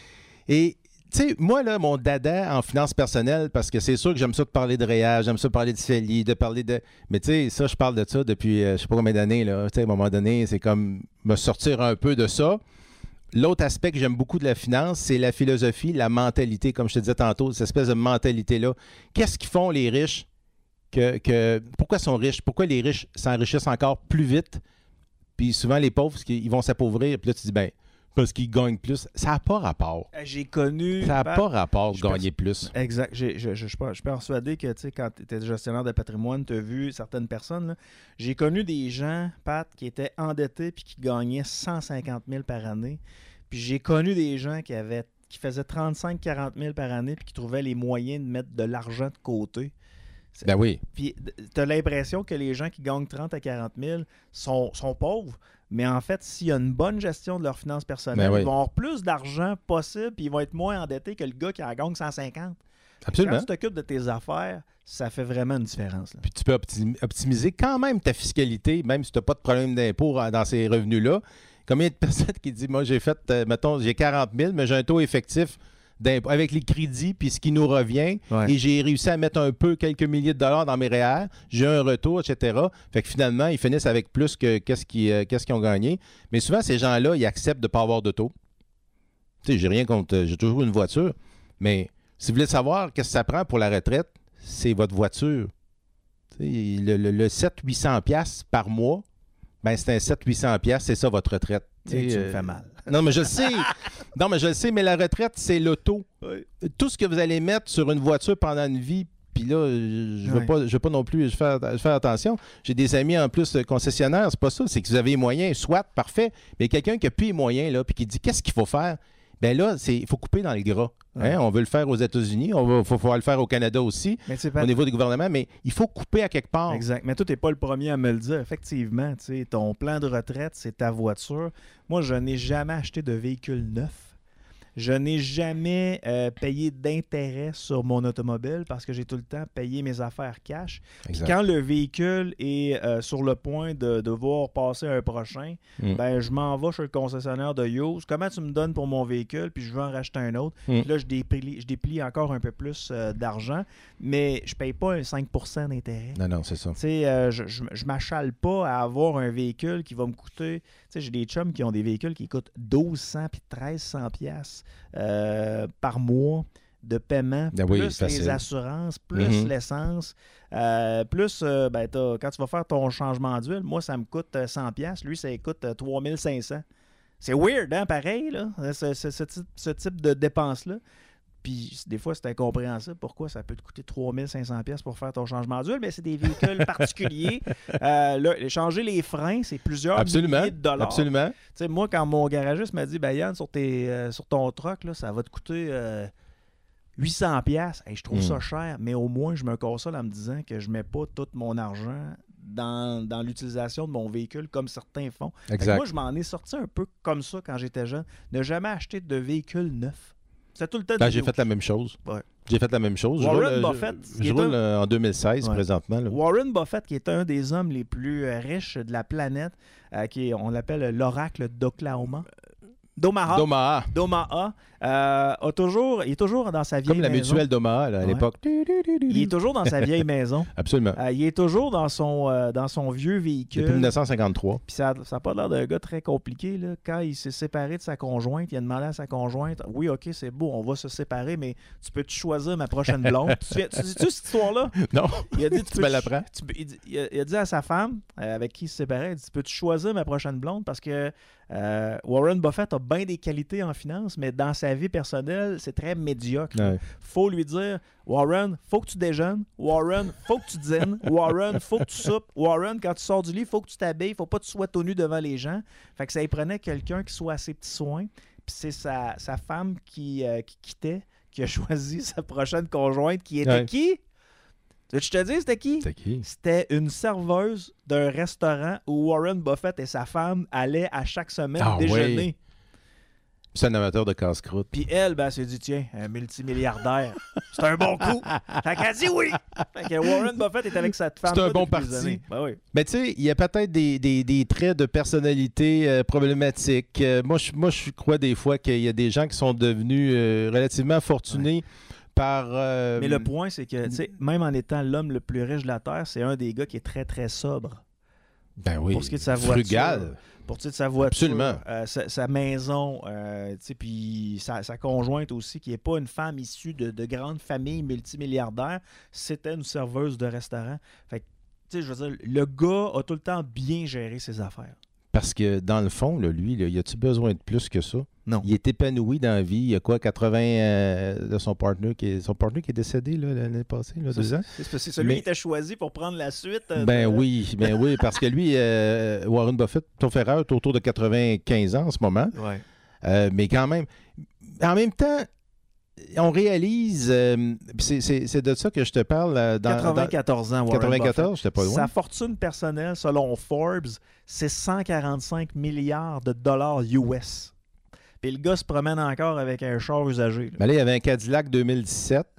Et tu sais, moi, là, mon dada en finance personnelle, parce que c'est sûr que j'aime ça de parler de réage, j'aime ça de parler de C E L I, de parler de... Mais tu sais, ça, je parle de ça depuis, euh, je sais pas combien d'années, là. Tu sais, à un moment donné, c'est comme me sortir un peu de ça. L'autre aspect que j'aime beaucoup de la finance, c'est la philosophie, la mentalité, comme je te disais tantôt, cette espèce de mentalité-là. Qu'est-ce qu'ils font, les riches? Que, que, pourquoi ils sont riches? Pourquoi les riches s'enrichissent encore plus vite? Puis souvent, les pauvres, parce qu'ils vont s'appauvrir. Puis là, tu dis, ben, parce qu'ils gagnent plus. Ça n'a pas rapport. Euh, J'ai connu... Ça n'a Pat- pas rapport de je gagner plus. Exact. J'ai- Je, je, je, suis pas- je suis persuadé que tu sais, quand tu étais gestionnaire de patrimoine, tu as vu certaines personnes. là. J'ai connu des gens, Pat, qui étaient endettés puis qui gagnaient cent cinquante mille par année. Puis j'ai connu des gens qui avaient qui faisaient trente-cinq à quarante mille par année puis qui trouvaient les moyens de mettre de l'argent de côté. C'est- Ben oui. Puis tu as l'impression que les gens qui gagnent trente à quarante mille sont, sont pauvres, mais en fait, s'il y a une bonne gestion de leurs finances personnelles, Ben oui. ils vont avoir plus d'argent possible puis ils vont être moins endettés que le gars qui en gagne cent cinquante. Absolument. Quand tu t'occupes de tes affaires, ça fait vraiment une différence. Là. Puis tu peux optim- optimiser quand même ta fiscalité, même si tu n'as pas de problème d'impôt dans ces revenus-là. Combien de personnes qui disent, moi, j'ai fait, euh, mettons, j'ai quarante mille, mais j'ai un taux effectif d'impôt avec les crédits puis ce qui nous revient, Ouais. et j'ai réussi à mettre un peu, quelques milliers de dollars dans mes R E E R, j'ai un retour, et cetera. Fait que finalement, ils finissent avec plus que qu'est-ce qu'ils, euh, qu'est-ce qu'ils ont gagné. Mais souvent, ces gens-là, ils acceptent de ne pas avoir de taux. Tu sais, j'ai rien contre, j'ai toujours une voiture, mais si vous voulez savoir qu'est-ce que ça prend pour la retraite, c'est votre voiture. Tu sais, le, le, le sept à huit cents dollars par mois, ben c'est un sept à huit cents dollars, c'est ça votre retraite. Tu me euh, fais mal. Non, mais je le sais. Non, mais je le sais, mais la retraite, c'est l'auto. Oui. Tout ce que vous allez mettre sur une voiture pendant une vie, puis là, je ne veux, Ouais. pas- je veux pas non plus faire, faire attention. J'ai des amis en plus concessionnaires, c'est pas ça. C'est que vous avez les moyens, soit, parfait, mais quelqu'un qui n'a plus les moyens, là, puis qui dit qu'est-ce qu'il faut faire? Ben là, il faut couper dans le gras. Ouais. Hein? On veut le faire aux États-Unis, on va faut, faut le faire au Canada aussi, Mais c'est pas... au niveau du gouvernement, mais il faut couper à quelque part. Exact. Mais toi, tu n'es pas le premier à me le dire. Effectivement, tu sais, ton plan de retraite, c'est ta voiture. Moi, je n'ai jamais acheté de véhicule neuf. Je n'ai jamais euh, payé d'intérêt sur mon automobile parce que j'ai tout le temps payé mes affaires cash. Puis Exact. quand le véhicule est euh, sur le point de devoir passer à un prochain, Mm. ben je m'en vais chez le concessionnaire de Use. Comment tu me donnes pour mon véhicule? Puis je veux en racheter un autre. Mm. Puis là, je déplie, je déplie encore un peu plus euh, d'argent, mais je paye pas un cinq pour cent d'intérêt. Non, non, c'est ça. Tu sais, euh, je, je, je m'achale pas à avoir un véhicule qui va me coûter. Tu sais, j'ai des chums qui ont des véhicules qui coûtent douze cents puis treize cents piastres euh, par mois de paiement, Ben oui, plus facile. les assurances, plus Mhm. l'essence, euh, plus euh, ben, t'as- quand tu vas faire ton changement d'huile, moi, ça me coûte euh, cent piastres, lui, ça coûte euh, trois mille cinq cents. C'est weird, hein, pareil, là, ce, ce- ce type, ce type de dépense-là. Puis des fois, c'est incompréhensible. Pourquoi ça peut te coûter trois mille cinq cents piastres pour faire ton changement d'huile? Mais c'est des véhicules particuliers. Euh, là, changer les freins, c'est plusieurs Absolument. milliers de dollars. Absolument. Tu sais, moi, quand mon garagiste m'a dit, ben Yann, sur, tes, euh, sur ton truck, là, ça va te coûter euh, huit cents piastres. Hey, je trouve Mm. ça cher, mais au moins, je me console en me disant que je mets pas tout mon argent dans, dans l'utilisation de mon véhicule comme certains font. Fait que Exact. moi, je m'en ai sorti un peu comme ça quand j'étais jeune. Ne jamais acheter de véhicule neuf. C'est tout le temps Ben, des j'ai nouveaux. fait la même chose. Ouais. J'ai fait la même chose. Je Warren roule, euh, Buffett, Je, qui je est roule un- euh, en deux mille seize Ouais. présentement. Là. Warren Buffett, qui est un des hommes les plus euh, riches de la planète, euh, qui est- on l'appelle l'oracle d'Oklahoma. D'Omaha. D'Omaha. D'Omaha. euh, a toujours, il est toujours dans sa vieille Comme la maison. mutuelle d'Omaha là, à Ouais. l'époque. Il est toujours dans sa vieille maison. Absolument. Euh, il est toujours dans son, euh, dans son vieux véhicule. Depuis dix-neuf cent cinquante-trois. Puis ça n'a pas l'air d'un gars très compliqué. Là. Quand il s'est séparé de sa conjointe, il a demandé à sa conjointe, oui, OK, c'est beau, on va se séparer, mais tu peux-tu choisir ma prochaine blonde? tu sais- tu sais-tu cette histoire-là? Non. Il a dit, Tu me l'apprends? tu peux- il, dit- il a, il a dit à sa femme, euh, avec qui il se séparait, il dit, peux-tu choisir ma prochaine blonde? Parce que euh, Warren Buffett a bien des qualités en finance, mais dans sa vie personnelle, c'est très médiocre. Ouais. Faut lui dire, Warren, faut que tu déjeunes. Warren, faut que tu dînes. Warren, faut que tu soupes. Warren, quand tu sors du lit, faut que tu t'habilles. Faut pas que tu sois tout nu devant les gens. Fait que ça y prenait quelqu'un qui soit à ses petits soins. Puis c'est sa, sa femme qui, euh, qui quittait, qui a choisi sa prochaine conjointe, qui était Ouais. qui? Tu veux que je te dise, c'était qui? C'est qui? C'était une serveuse d'un restaurant où Warren Buffett et sa femme allaient à chaque semaine Ah déjeuner. ouais. C'est un amateur de casse-croûte. Puis elle, ben, elle s'est dit, tiens, un multimilliardaire, c'est un bon coup. Fait qu'elle a dit oui. Fait que Warren Buffett est avec cette femme. C'est un bon parti. Ben oui. Mais tu sais, il y a peut-être des, des- des traits de personnalité euh, problématiques. Euh, moi, je, moi, je crois des fois qu'il y a des gens qui sont devenus euh, relativement fortunés par... euh, Mais le point, c'est que, tu sais, même en étant l'homme le plus riche de la Terre, c'est un des gars qui est très, très sobre. Ben oui, Pour ce qui est de sa voiture. frugal. Pour tu sais, de sa voiture, Absolument. euh, sa, sa maison, euh, tu sais, puis sa, sa conjointe aussi, qui n'est pas une femme issue de, de grandes familles multimilliardaires, c'était une serveuse de restaurant. Fait que, tu sais, je veux dire, le gars a tout le temps bien géré ses affaires. Parce que dans le fond, là, lui, là, y a-tu besoin de plus que ça? Non. Il est épanoui dans la vie. Il y a quoi, quatre-vingts euh, de son partner qui est, son partner qui est décédé là, l'année passée, là, deux ans? C'est, c'est celui Mais- qui était choisi pour prendre la suite. euh, Ben de- oui, ben oui, parce que lui, euh, Warren Buffett, ton frère, est autour de quatre-vingt-quinze ans en ce moment. Ouais. Euh, mais quand même, en même temps, on réalise, euh, c'est, c'est- c'est de ça que je te parle. euh, Dans, quatre-vingt-quatorze ans, dans, Warren quatre-vingt-quatorze, j'étais pas Buffett. loin. Sa fortune personnelle, selon Forbes, c'est cent quarante-cinq milliards de dollars U S. Puis le gars se promène encore avec un char usagé. là. Mais là, il y avait un Cadillac deux mille dix-sept.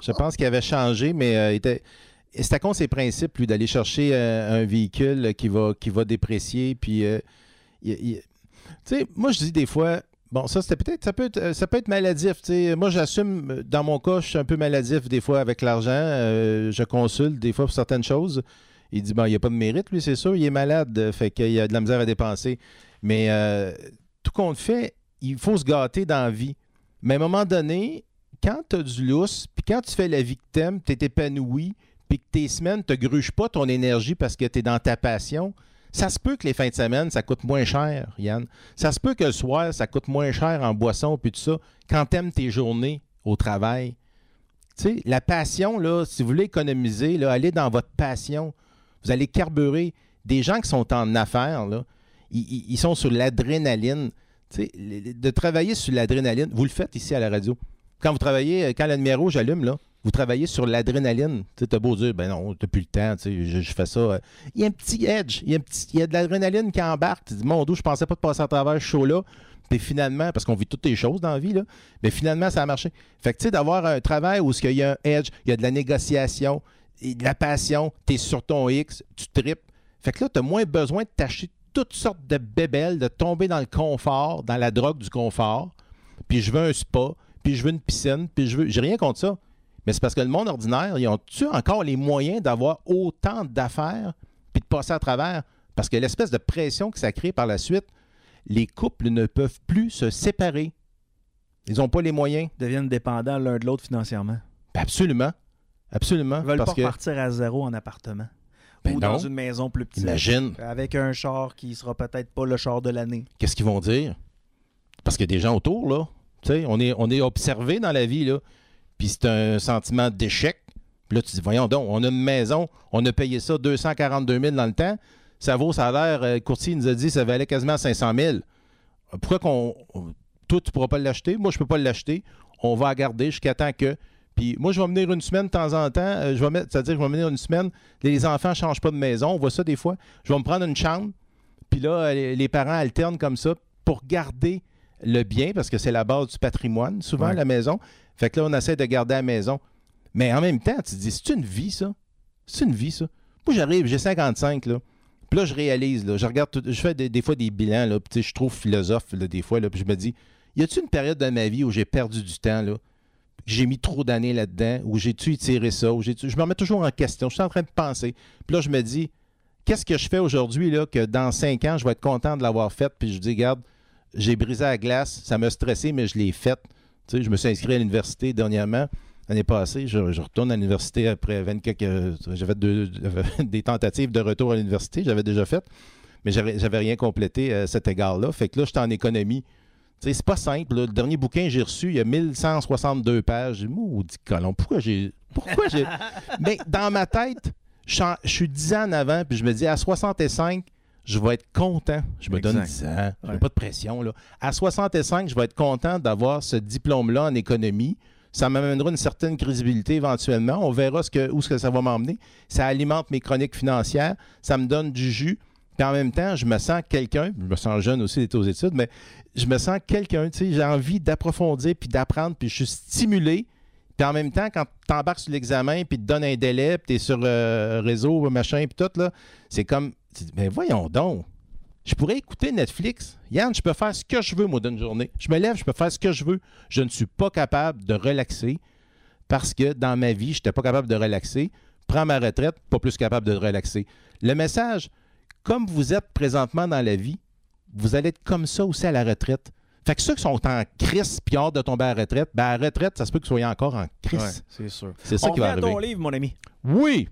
Je pense qu'il avait changé, mais euh, il était... c'était contre ses principes, lui, d'aller chercher euh, un véhicule qui va, qui va déprécier. Puis, euh, il, il... tu sais, moi, je dis des fois, bon, ça, c'était peut-être, ça peut être, ça peut être maladif. Tu sais. Moi, j'assume, dans mon cas, je suis un peu maladif des fois avec l'argent. Euh, je consulte des fois pour certaines choses. Il dit, bon, il n'y a pas de mérite, lui, c'est sûr. Il est malade, fait qu'il a de la misère à dépenser. Mais euh, tout compte fait, il faut se gâter dans la vie. Mais à un moment donné, quand tu as du lousse, puis quand tu fais la vie que tu aimes, tu es épanoui, puis que tes semaines ne te grugent pas ton énergie parce que tu es dans ta passion, ça se peut que les fins de semaine, ça coûte moins cher, Yann. Ça se peut que le soir, ça coûte moins cher en boisson, puis tout ça, quand tu aimes tes journées au travail. Tu sais, la passion, là, si vous voulez économiser, là, allez dans votre passion. Vous allez carburer. Des gens qui sont en affaires, là, ils, ils sont sur l'adrénaline. Tu sais, de travailler sur l'adrénaline, vous le faites ici à la radio. Quand vous travaillez, quand le numéro j'allume, là, vous travaillez sur l'adrénaline. Tu sais, as beau dire, ben non, t'as plus le temps, tu sais, je, je fais ça. Il y a un petit edge, il y a, un petit, il y a de l'adrénaline qui embarque. Tu dis, mon Dieu, je pensais pas de passer à travers ce show-là. Puis finalement, parce qu'on vit toutes les choses dans la vie, là, mais finalement, ça a marché. Fait que tu sais, d'avoir un travail où il y a un edge, il y a de la négociation, de la passion, tu es sur ton X, tu tripes. Fait que là, tu as moins besoin de t'acheter toutes sortes de bébelles, de tomber dans le confort, dans la drogue du confort. Puis je veux un spa, puis je veux une piscine, puis je veux... J'ai rien contre ça. Mais c'est parce que le monde ordinaire, ils ont-tu encore les moyens d'avoir autant d'affaires puis de passer à travers? Parce que l'espèce de pression que ça crée par la suite, les couples ne peuvent plus se séparer. Ils n'ont pas les moyens. Ils deviennent dépendants l'un de l'autre financièrement. Ben absolument. Absolument. Ils veulent parce pas que... repartir à zéro en appartement. Ben ou non. dans une maison plus petite. Imagine. Avec un char qui sera peut-être pas le char de l'année. Qu'est-ce qu'ils vont dire? Parce qu'il y a des gens autour, là. Tu sais, on est, on est observé dans la vie, là. Puis c'est un sentiment d'échec. Puis là, tu dis, voyons donc, on a une maison, on a payé ça deux cent quarante-deux mille dans le temps. Ça vaut, ça a l'air, euh, le courtier nous a dit, ça valait quasiment cinq cent mille. Pourquoi qu'on... Toi, tu ne pourras pas l'acheter. Moi, je ne peux pas l'acheter. On va la garder jusqu'à temps que... Puis moi, je vais venir une semaine de temps en temps. Euh, je vais mettre, c'est-à-dire, je vais venir une semaine. Les enfants ne changent pas de maison. On voit ça des fois. Je vais me prendre une chambre. Puis là, les, les parents alternent comme ça pour garder le bien, parce que c'est la base du patrimoine, souvent, ouais. La maison. Fait que là, on essaie de garder la maison. Mais en même temps, tu te dis, c'est une vie, ça? C'est une vie, ça? Moi, j'arrive, j'ai cinquante-cinq, là. Puis là, je réalise, là, je regarde, tout, je fais des, des fois des bilans, là, puis je trouve philosophe, là, des fois, là, puis je me dis, y a-t-il une période de ma vie où j'ai perdu du temps, là? J'ai mis trop d'années là-dedans, où j'ai-tu étiré ça, où j'ai-tu... Je me remets toujours en question, je suis en train de penser. Puis là, je me dis, qu'est-ce que je fais aujourd'hui, là, que dans cinq ans, je vais être content de l'avoir fait, puis je dis, regarde, j'ai brisé la glace, ça m'a stressé, mais je l'ai faite. Tu sais, je me suis inscrit à l'université dernièrement, l'année passée. Je, je retourne à l'université après vingt-quatre... Euh, j'avais deux, des tentatives de retour à l'université, j'avais déjà fait, mais j'avais, j'avais rien complété à cet égard-là. Fait que là, j'étais en économie. Tu sais, c'est pas simple. Là. Le dernier bouquin que j'ai reçu, il y a mille cent soixante-deux pages. J'ai dit, maudit colon, pourquoi j'ai... Pourquoi j'ai... Mais dans ma tête, je suis dix ans en avant, puis je me dis, à soixante-cinq, je vais être content. Je me exact. donne dix ans. Je n'ai ouais. pas de pression. Là. À soixante-cinq, je vais être content d'avoir ce diplôme-là en économie. Ça m'amènera une certaine crédibilité éventuellement. On verra ce que, où ce que ça va m'emmener. Ça alimente mes chroniques financières. Ça me donne du jus. Puis en même temps, je me sens quelqu'un. Je me sens jeune aussi d'être aux études, mais je me sens quelqu'un. Tu sais, j'ai envie d'approfondir puis d'apprendre. Puis je suis stimulé. Puis en même temps, quand tu embarques sur l'examen puis tu te donnes un délai puis tu es sur euh, réseau, machin, puis tout, là, c'est comme... Mais voyons donc, je pourrais écouter Netflix. Yann, je peux faire ce que je veux, moi, d'une journée. Je me lève, je peux faire ce que je veux. Je ne suis pas capable de relaxer parce que dans ma vie, je n'étais pas capable de relaxer. Prends ma retraite, pas plus capable de relaxer. Le message, comme vous êtes présentement dans la vie, vous allez être comme ça aussi à la retraite. Fait que ceux qui sont en crise puis hâte de tomber à la retraite, ben à la retraite, ça se peut que vous soyez encore en crise. Ouais, c'est sûr. C'est ça On qui va arriver. On ton livre, mon ami. Oui.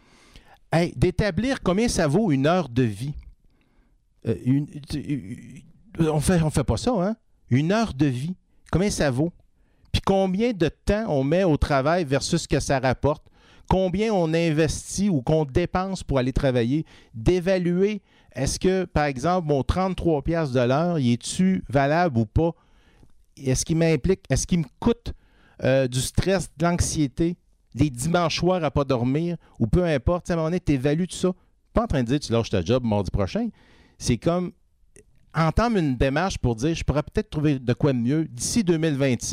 Hey, d'établir combien ça vaut une heure de vie. Euh, une, on fait, on fait pas ça, hein? Une heure de vie. Combien ça vaut? Puis combien de temps on met au travail versus ce que ça rapporte? Combien on investit ou qu'on dépense pour aller travailler? D'évaluer, est-ce que, par exemple, mon trente-trois piastres de l'heure, il est-tu valable ou pas? Est-ce qu'il m'implique, est-ce qu'il me coûte euh, du stress, de l'anxiété? Des dimanches soirs à ne pas dormir, ou peu importe, à un moment donné, tu évalues tout ça. Pas en train de dire tu lâches ta job mardi prochain. C'est comme entendre une démarche pour dire je pourrais peut-être trouver de quoi de mieux. D'ici deux mille vingt-six,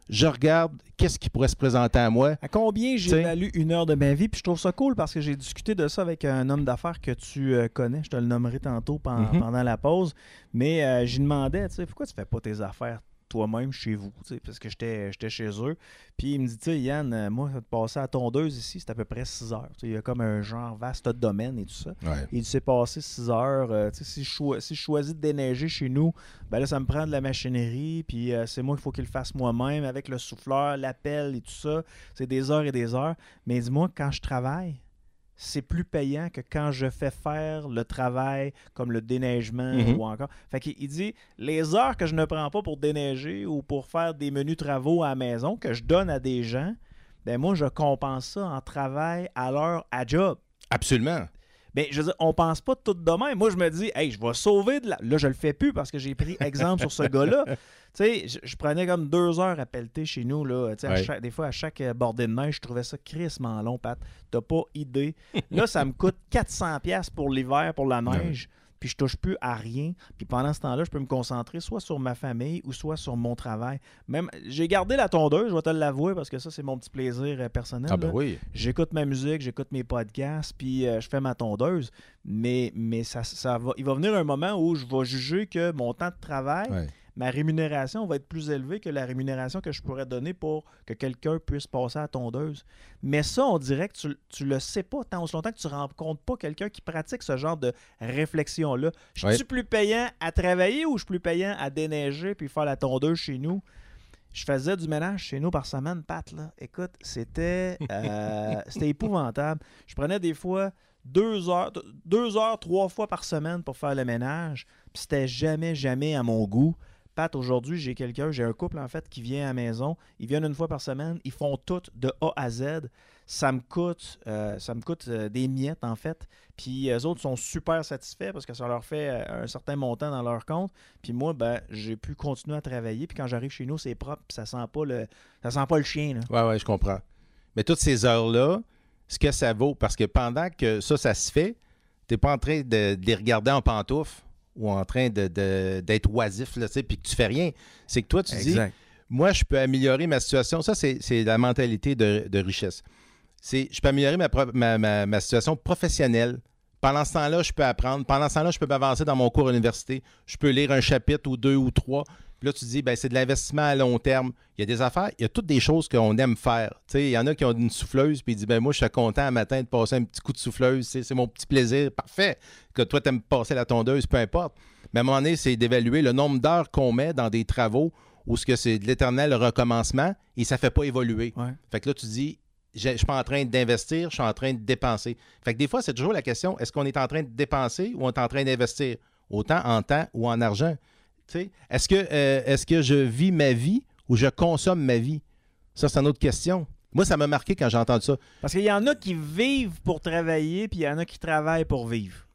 je regarde qu'est-ce qui pourrait se présenter à moi. À combien j'évalue une heure de ma vie? Puis je trouve ça cool parce que j'ai discuté de ça avec un homme d'affaires que tu euh, connais. Je te le nommerai tantôt pendant, Mm-hmm. pendant la pause. Mais euh, j'y demandais, tu sais, pourquoi tu fais pas tes affaires toi-même chez vous? Tu sais, parce que j'étais j'étais chez eux. Puis il me dit, tu sais, Yann, euh, moi, de passer à la tondeuse ici, c'est à peu près six heures. Tu sais, il y a comme un genre vaste domaine et tout ça. Ouais. Il s'est passé six heures. Euh, tu sais, si, je choi- si je choisis de déneiger chez nous, ben là, ça me prend de la machinerie. Puis euh, c'est moi qu'il faut qu'il le fasse moi-même avec le souffleur, l'appel et tout ça. C'est des heures et des heures. Mais dis-moi, quand je travaille, c'est plus payant que quand je fais faire le travail comme le déneigement Mm-hmm. ou encore. Fait qu'il il dit, les heures que je ne prends pas pour déneiger ou pour faire des menus travaux à la maison, que je donne à des gens, ben moi, je compense ça en travail à l'heure à job. Absolument. Ben, je veux dire, on pense pas tout de même. Moi, je me dis, hey, je vais sauver de la. Là, je le fais plus parce que j'ai pris exemple sur ce gars-là. Tu sais, je, je prenais comme deux heures à pelleter chez nous. Là. Tu sais, à Ouais. chaque- des fois, à chaque euh, bordée de neige, je trouvais ça crissement long, Pat. T'as pas idée. Là, ça me coûte quatre cents dollars pour l'hiver, pour la neige. Puis je touche plus à rien. Puis pendant ce temps-là, je peux me concentrer soit sur ma famille ou soit sur mon travail. Même, j'ai gardé la tondeuse, je vais te l'avouer, parce que ça, c'est mon petit plaisir euh, personnel. Ah ben là. oui. J'écoute ma musique, j'écoute mes podcasts, puis euh, je fais ma tondeuse. Mais, mais ça, ça va, il va venir un moment où je vais juger que mon temps de travail, Ouais. ma rémunération va être plus élevée que la rémunération que je pourrais donner pour que quelqu'un puisse passer à la tondeuse. Mais ça, on dirait que tu, tu le sais pas tant aussi longtemps que tu ne rencontres pas quelqu'un qui pratique ce genre de réflexion-là. Je suis Ouais. plus payant à travailler ou je suis plus payant à déneiger puis faire la tondeuse chez nous? Je faisais du ménage chez nous par semaine, Pat, là. Écoute, c'était euh, c'était épouvantable. Je prenais des fois deux heures, deux heures, trois fois par semaine pour faire le ménage. Puis c'était jamais, jamais à mon goût. Pat, aujourd'hui, j'ai quelqu'un, j'ai un couple en fait qui vient à la maison. Ils viennent une fois par semaine. Ils font tout de A à Z. Ça me coûte, euh, ça me coûte euh, des miettes en fait. Puis eux autres sont super satisfaits parce que ça leur fait euh, un certain montant dans leur compte. Puis moi, ben, j'ai pu continuer à travailler. Puis quand j'arrive chez nous, c'est propre. Puis ça sent pas le, ça sent pas le chien. Là. Ouais, ouais, je comprends. Mais toutes ces heures-là, ce que ça vaut, parce que pendant que ça, ça se fait, t'es pas en train de, de les regarder en pantoufles ou en train de, de- d'être oisif, là, tu sais, puis que tu fais rien. C'est que toi, tu dis, moi, je peux améliorer ma situation. Ça, c'est, c'est la mentalité de, de richesse. C'est, je peux améliorer ma, pro- ma, ma- ma situation professionnelle. Pendant ce temps-là, je peux apprendre. Pendant ce temps-là, je peux m'avancer dans mon cours à l'université. Je peux lire un chapitre ou deux ou trois. Puis là, tu te dis, ben, c'est de l'investissement à long terme. Il y a des affaires, il y a toutes des choses qu'on aime faire. Tu sais, il y en a qui ont une souffleuse, puis ils disent, ben, moi, je suis content un matin de passer un petit coup de souffleuse. C'est, c'est mon petit plaisir. Parfait. Que toi, tu aimes passer la tondeuse, peu importe. Mais à un moment donné, c'est d'évaluer le nombre d'heures qu'on met dans des travaux où ce que c'est de l'éternel recommencement et ça ne fait pas évoluer. Ouais. Fait que là, tu dis, je ne suis pas en train d'investir, je suis en train de dépenser. Fait que des fois, c'est toujours la question, est-ce qu'on est en train de dépenser ou on est en train d'investir? Autant en temps ou en argent. Tu sais, est-ce que, euh, est-ce que je vis ma vie ou je consomme ma vie? Ça, c'est une autre question. Moi, ça m'a marqué quand j'ai entendu ça. Parce qu'il y en a qui vivent pour travailler, puis il y en a qui travaillent pour vivre.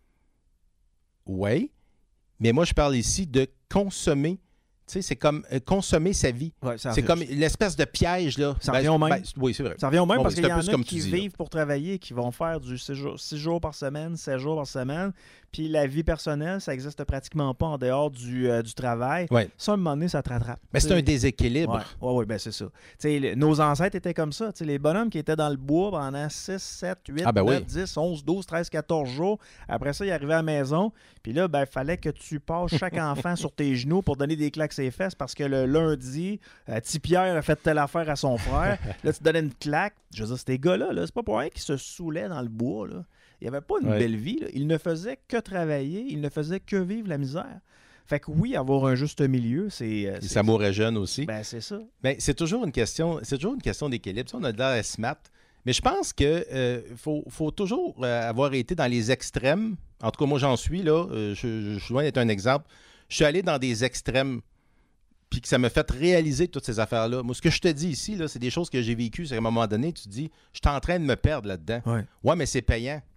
Oui, mais moi, je parle ici de consommer. Tu sais, c'est comme euh, consommer sa vie. Ouais, ça C'est revient- comme l'espèce de piège, là. Ça revient au même. oui, c'est vrai. Ça revient au même Bon, parce ben, qu'il y c'est en un peu a comme qui tu dis, là. vivent pour travailler, qui vont faire du six jours, six jours par semaine, sept jours par semaine. Puis la vie personnelle, ça n'existe pratiquement pas en dehors du, euh, du travail. Ouais. Ça, à un moment donné, ça te rattrape. Mais c'est T'sais, un déséquilibre. Oui, ouais, ouais, ben c'est ça. T'sais, le- nos ancêtres étaient comme ça. T'sais, les bonhommes qui étaient dans le bois pendant six, sept, huit, Ah, ben neuf, oui. dix, onze, douze, treize, quatorze jours. Après ça, ils arrivaient à la maison. Puis là, ben, il fallait que tu passes chaque enfant sur tes genoux pour donner des claques ses fesses parce que le lundi, euh, petit Pierre a fait telle affaire à son frère. Là, tu donnais une claque. Je veux dire, ces gars-là, là, c'est pas pour rien qu'ils se saoulaient dans le bois. Là. Il n'y avait pas une Ouais. belle vie. Là. Ils ne faisaient que travailler. Ils ne faisaient que vivre la misère. Fait que oui, avoir un juste milieu, c'est... euh, Et c'est- ça mourrait jeune aussi. Ben, c'est ça. Ben, c'est toujours une question, c'est toujours une question d'équilibre. Tu sais, on a de l'air smart, mais je pense que euh, faut, faut toujours euh, avoir été dans les extrêmes. En tout cas, moi, j'en suis là. Euh, je, je suis loin d'être un exemple. Je suis allé dans des extrêmes, puis que ça m'a fait réaliser toutes ces affaires-là. Moi, ce que je te dis ici, là, c'est des choses que j'ai vécues. C'est qu'à un moment donné, tu te dis, je suis en train de me perdre là-dedans. Ouais. Ouais, mais c'est payant.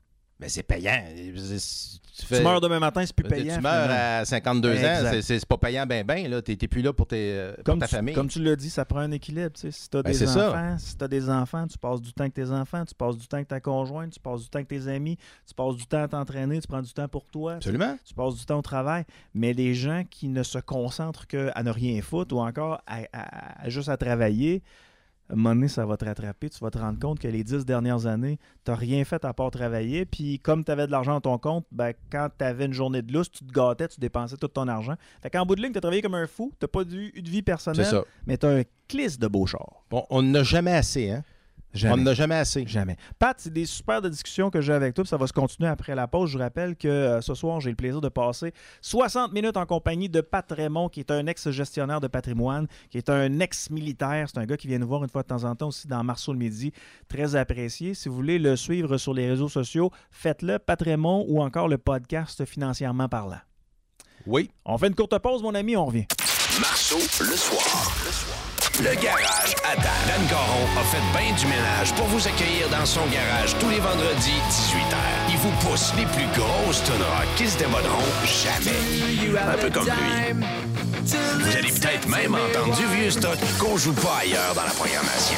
Mais c'est payant. Tu, fais, tu meurs demain matin, c'est plus payant. Tu meurs à cinquante-deux exact. ans, c'est, c'est, c'est pas payant ben ben. Là. T'es, t'es plus là pour, tes, pour comme ta tu, famille. Comme tu l'as dit, ça prend un équilibre. Tu sais. Si tu as ben, des enfants, ça. si tu as des enfants, tu passes du temps avec tes enfants, tu passes du temps avec ta conjointe, tu passes du temps avec tes amis, tu passes du temps à t'entraîner, tu prends du temps pour toi. Absolument. Tu, tu passes du temps au travail. Mais les gens qui ne se concentrent qu'à ne rien foutre ou encore à, à, à juste à travailler, à un moment donné, ça va te rattraper. Tu vas te rendre compte que les dix dernières années, tu n'as rien fait à part travailler. Puis comme tu avais de l'argent dans ton compte, ben, quand tu avais une journée de lousse, tu te gâtais, tu dépensais tout ton argent. Fait qu'en bout de ligne, tu as travaillé comme un fou. Tu n'as pas eu de vie personnelle, mais tu as un clisse de beau char. Bon, on n'a jamais assez, hein? Jamais. On n'en a jamais assez. Jamais. Pat, c'est des super de discussions que j'ai avec toi, puis ça va se continuer après la pause. Je vous rappelle que euh, ce soir, j'ai le plaisir de passer soixante minutes en compagnie de Pat Raymond, qui est un ex-gestionnaire de patrimoine, qui est un ex-militaire. C'est un gars qui vient nous voir une fois de temps en temps aussi dans Marceau le Midi. Très apprécié. Si vous voulez le suivre sur les réseaux sociaux, faites-le, Pat Raymond, ou encore le podcast Financièrement parlant. Oui. On fait une courte pause, mon ami, on revient. Marceau le soir. Le soir. Le garage à Dan. Dan Caron a fait bien du ménage pour vous accueillir dans son garage tous les vendredis dix-huit heures. Il vous pousse les plus grosses tonnes rock qui se démoderont jamais. Un peu comme lui. Vous allez peut-être même entendre du vieux stock qu'on joue pas ailleurs dans la programmation.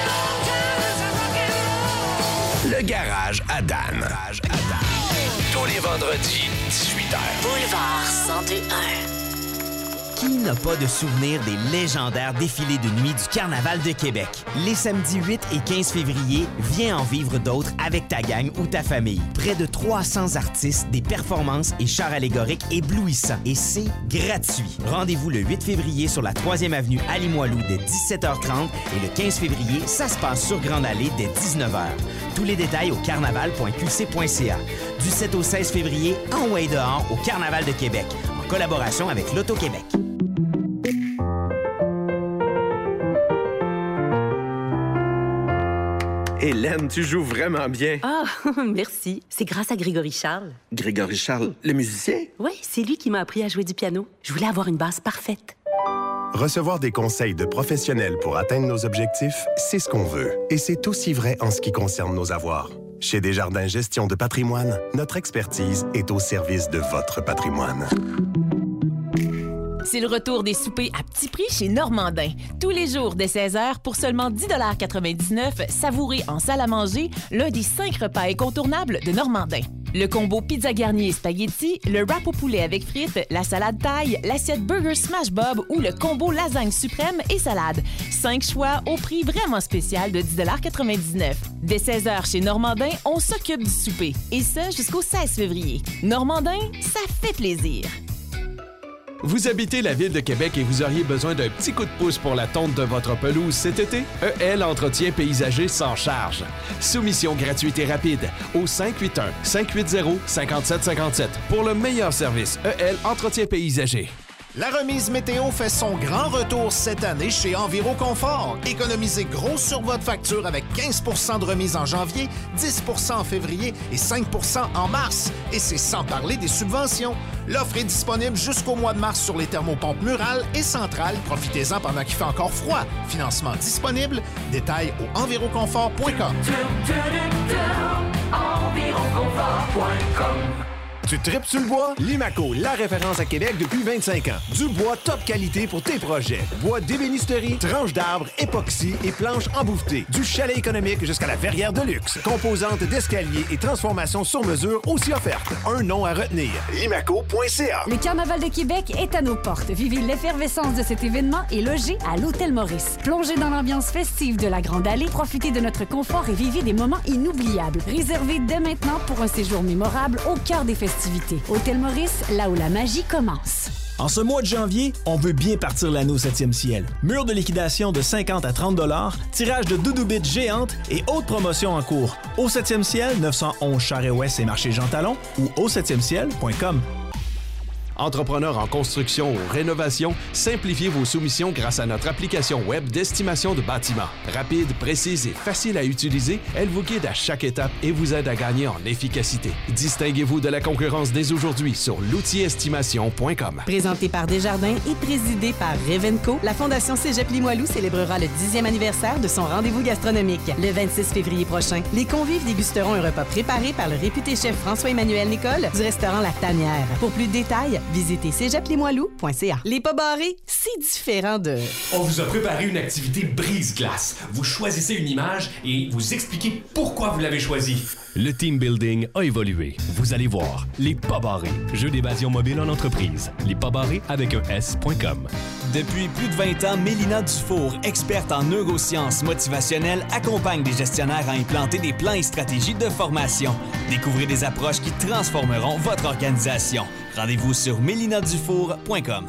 Le garage à Dan. Tous les vendredis dix-huit heures. Boulevard cent deux un. Qui n'a pas de souvenir des légendaires défilés de nuit du Carnaval de Québec? Les samedis huit et quinze février, viens en vivre d'autres avec ta gang ou ta famille. Près de trois cents artistes, des performances et chars allégoriques éblouissants. Et c'est gratuit. Rendez-vous le huit février sur la troisième avenue à Limoilou dès dix-sept heures trente et le quinze février, ça se passe sur Grande Allée dès dix-neuf heures. Tous les détails au carnaval point q c point c a. Du sept au seize février, en way dehors au Carnaval de Québec, en collaboration avec l'Auto-Québec. Hélène, tu joues vraiment bien. Ah, merci. C'est grâce à Grégory Charles. Grégory Charles, le musicien? Oui, c'est lui qui m'a appris à jouer du piano. Je voulais avoir une base parfaite. Recevoir des conseils de professionnels pour atteindre nos objectifs, c'est ce qu'on veut. Et c'est aussi vrai en ce qui concerne nos avoirs. Chez Desjardins Gestion de patrimoine, notre expertise est au service de votre patrimoine. C'est le retour des soupers à petit prix chez Normandin. Tous les jours dès seize heures, pour seulement dix dollars quatre-vingt-dix-neuf, savourez en salle à manger l'un des cinq repas incontournables de Normandin. Le combo pizza garni et spaghetti, le wrap au poulet avec frites, la salade thaï, l'assiette burger smash bob ou le combo lasagne suprême et salade. Cinq choix au prix vraiment spécial de dix dollars quatre-vingt-dix-neuf. Dès seize heures chez Normandin, on s'occupe du souper. Et ça jusqu'au seize février. Normandin, ça fait plaisir. Vous habitez la ville de Québec et vous auriez besoin d'un petit coup de pouce pour la tonte de votre pelouse cet été? E L Entretien Paysager sans charge. Soumission gratuite et rapide au cinq huit un, cinq huit zéro, cinq sept cinq sept pour le meilleur service. E L Entretien Paysager. La remise météo fait son grand retour cette année chez Enviroconfort. Économisez gros sur votre facture avec quinze pour cent de remise en janvier, dix pour cent en février et cinq pour cent en mars. Et c'est sans parler des subventions. L'offre est disponible jusqu'au mois de mars sur les thermopompes murales et centrales. Profitez-en pendant qu'il fait encore froid. Financement disponible. Détails au enviroconfort point com. enviroconfort point com. Tu tripes sur le bois? Limaco, la référence à Québec depuis vingt-cinq ans. Du bois top qualité pour tes projets. Bois d'ébénisterie, tranches d'arbres, époxy et planches embouffetées. Du chalet économique jusqu'à la verrière de luxe. Composantes d'escalier et transformations sur mesure aussi offertes. Un nom à retenir. limaco point c a. Le Carnaval de Québec est à nos portes. Vivez l'effervescence de cet événement et logez à l'Hôtel Maurice. Plongez dans l'ambiance festive de la Grande Allée, profitez de notre confort et vivez des moments inoubliables. Réservez dès maintenant pour un séjour mémorable au cœur des festivités. Hôtel Maurice, là où la magie commence. En ce mois de janvier, on veut bien partir l'année au septième ciel. Mur de liquidation de cinquante à trente dollars, tirage de doudou-bits géantes et autres promotions en cours. Au septième ciel, neuf cent onze Charest-Ouest et Marché Jean Talon ou au septième ciel point com. Entrepreneurs en construction ou rénovation, simplifiez vos soumissions grâce à notre application web d'estimation de bâtiments. Rapide, précise et facile à utiliser, elle vous guide à chaque étape et vous aide à gagner en efficacité. Distinguez-vous de la concurrence dès aujourd'hui sur l'outil estimation point com. Présenté par Desjardins et présidé par Revenco, la Fondation Cégep Limoilou célébrera le dixième anniversaire de son rendez-vous gastronomique. Le vingt-six février prochain, les convives dégusteront un repas préparé par le réputé chef François-Emmanuel Nicole du restaurant La Tanière. Pour plus de détails, visitez cégep limoilou point c a. Les pas barrés, c'est différent de... On vous a préparé une activité brise-glace. Vous choisissez une image et vous expliquez pourquoi vous l'avez choisie. Le team building a évolué. Vous allez voir. Les pas barrés. Jeu d'évasion mobile en entreprise. Les pas barrés avec un S point com. Depuis plus de vingt ans, Mélina Dufour, experte en neurosciences motivationnelles, accompagne des gestionnaires à implanter des plans et stratégies de formation. Découvrez des approches qui transformeront votre organisation. Rendez-vous sur mélina dufour point com.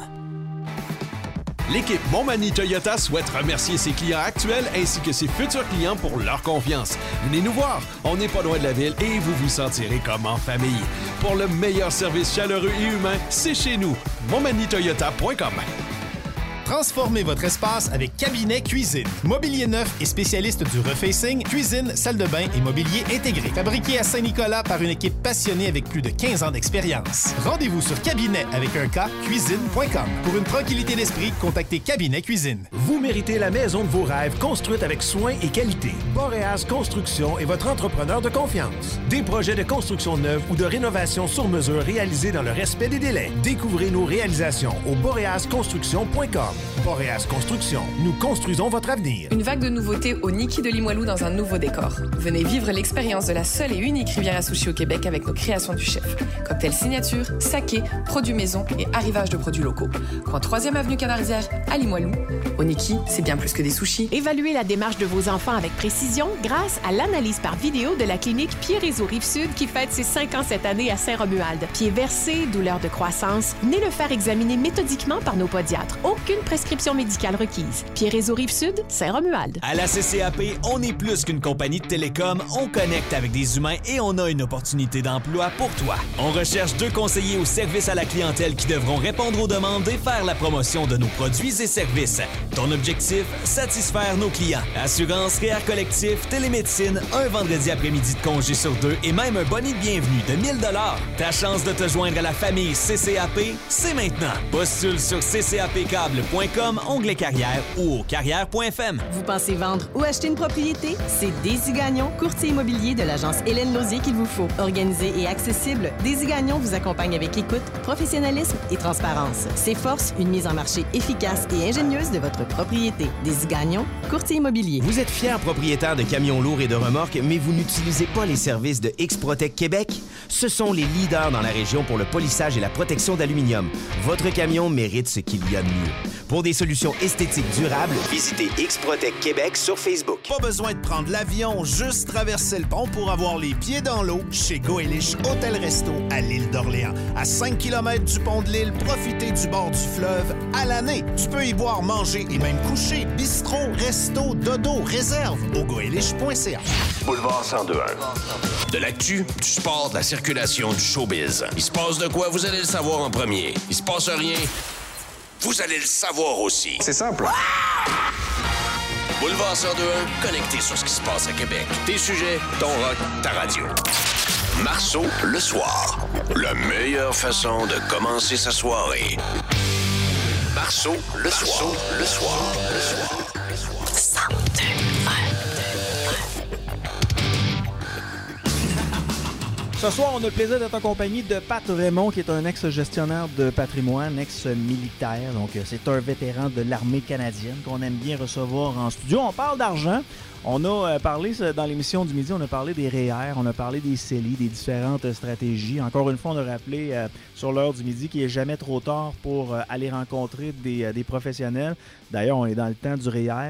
L'équipe Montmagny Toyota souhaite remercier ses clients actuels ainsi que ses futurs clients pour leur confiance. Venez nous voir, on n'est pas loin de la ville et vous vous sentirez comme en famille. Pour le meilleur service chaleureux et humain, c'est chez nous, montmagny toyota point com. Transformez votre espace avec Cabinet Cuisine. Mobilier neuf et spécialiste du refacing, cuisine, salle de bain et mobilier intégré. Fabriqué à Saint-Nicolas par une équipe passionnée avec plus de quinze ans d'expérience. Rendez-vous sur cabinet avec un K, cuisine point com. Pour une tranquillité d'esprit, contactez Cabinet Cuisine. Vous méritez la maison de vos rêves construite avec soin et qualité. Boreas Construction est votre entrepreneur de confiance. Des projets de construction neuve ou de rénovation sur mesure réalisés dans le respect des délais. Découvrez nos réalisations au boreas construction point com. Boreas Construction, nous construisons votre avenir. Une vague de nouveautés au Niki de Limoilou dans un nouveau décor. Venez vivre l'expérience de la seule et unique rivière à sushi au Québec avec nos créations du chef. Cocktail signature, saké, produits maison et arrivage de produits locaux. Coin troisième avenue Canardière à Limoilou. Au Niki, c'est bien plus que des sushis. Évaluez la démarche de vos enfants avec précision grâce à l'analyse par vidéo de la clinique Pied-Réseau Rive-Sud qui fête ses cinq ans cette année à Saint-Romuald. Pieds versés, douleurs de croissance, venez le faire examiner méthodiquement par nos podiatres. Aucune prescription médicale requise. Pied-Réseau Rive-Sud, Saint-Romuald. À la C C A P, on est plus qu'une compagnie de télécom, on connecte avec des humains et on a une opportunité d'emploi pour toi. On recherche deux conseillers au service à la clientèle qui devront répondre aux demandes et faire la promotion de nos produits et services. Ton objectif, satisfaire nos clients. Assurance, R E E R collectif, télémédecine, un vendredi après-midi de congé sur deux et même un bonus de bienvenue de mille dollars. Ta chance de te joindre à la famille C C A P, c'est maintenant. Postule sur c c a p cable point com, onglet carrière ou au carrière point f m. Vous pensez vendre ou acheter une propriété? C'est Daisy Gagnon, courtier immobilier de l'agence Hélène Lausier qu'il vous faut. Organisé et accessible, Daisy Gagnon vous accompagne avec écoute, professionnalisme et transparence. Ses forces, une mise en marché efficace et ingénieuse de votre propriété. Daisy Gagnon, courtier immobilier. Vous êtes fier propriétaire de camions lourds et de remorques, mais vous n'utilisez pas les services de X-Protec Québec? Ce sont les leaders dans la région pour le polissage et la protection d'aluminium. Votre camion mérite ce qu'il y a de mieux. Pour des solutions esthétiques durables, visitez X-Protec Québec sur Facebook. Pas besoin de prendre l'avion, juste traverser le pont pour avoir les pieds dans l'eau chez Goélich Hôtel Resto à l'île d'Orléans. À cinq kilomètres du pont de l'île, profitez du bord du fleuve à l'année. Tu peux y boire, manger et même coucher. Bistrot, resto, dodo, réserve au goélich point c a. Boulevard cent deux un. De l'actu, du sport, de la circulation, du showbiz. Il se passe de quoi, vous allez le savoir en premier. Il se passe rien, vous allez le savoir aussi. C'est simple. Boulevard cent deux un, connecté sur ce qui se passe à Québec. Tes sujets, ton rock, ta radio. Marceau, le soir. La meilleure façon de commencer sa soirée. Marceau, le soir. Le soir. Le soir. Le soir. cent deux un. Ce soir, on a le plaisir d'être en compagnie de Pat Raymond, qui est un ex-gestionnaire de patrimoine, ex-militaire. Donc, c'est un vétéran de l'armée canadienne qu'on aime bien recevoir en studio. On parle d'argent. On a parlé, dans l'émission du midi, on a parlé des R E E R, on a parlé des C E L I, des différentes stratégies. Encore une fois, on a rappelé euh, sur l'heure du midi qu'il n'est jamais trop tard pour euh, aller rencontrer des, euh, des professionnels. D'ailleurs, on est dans le temps du R E E R.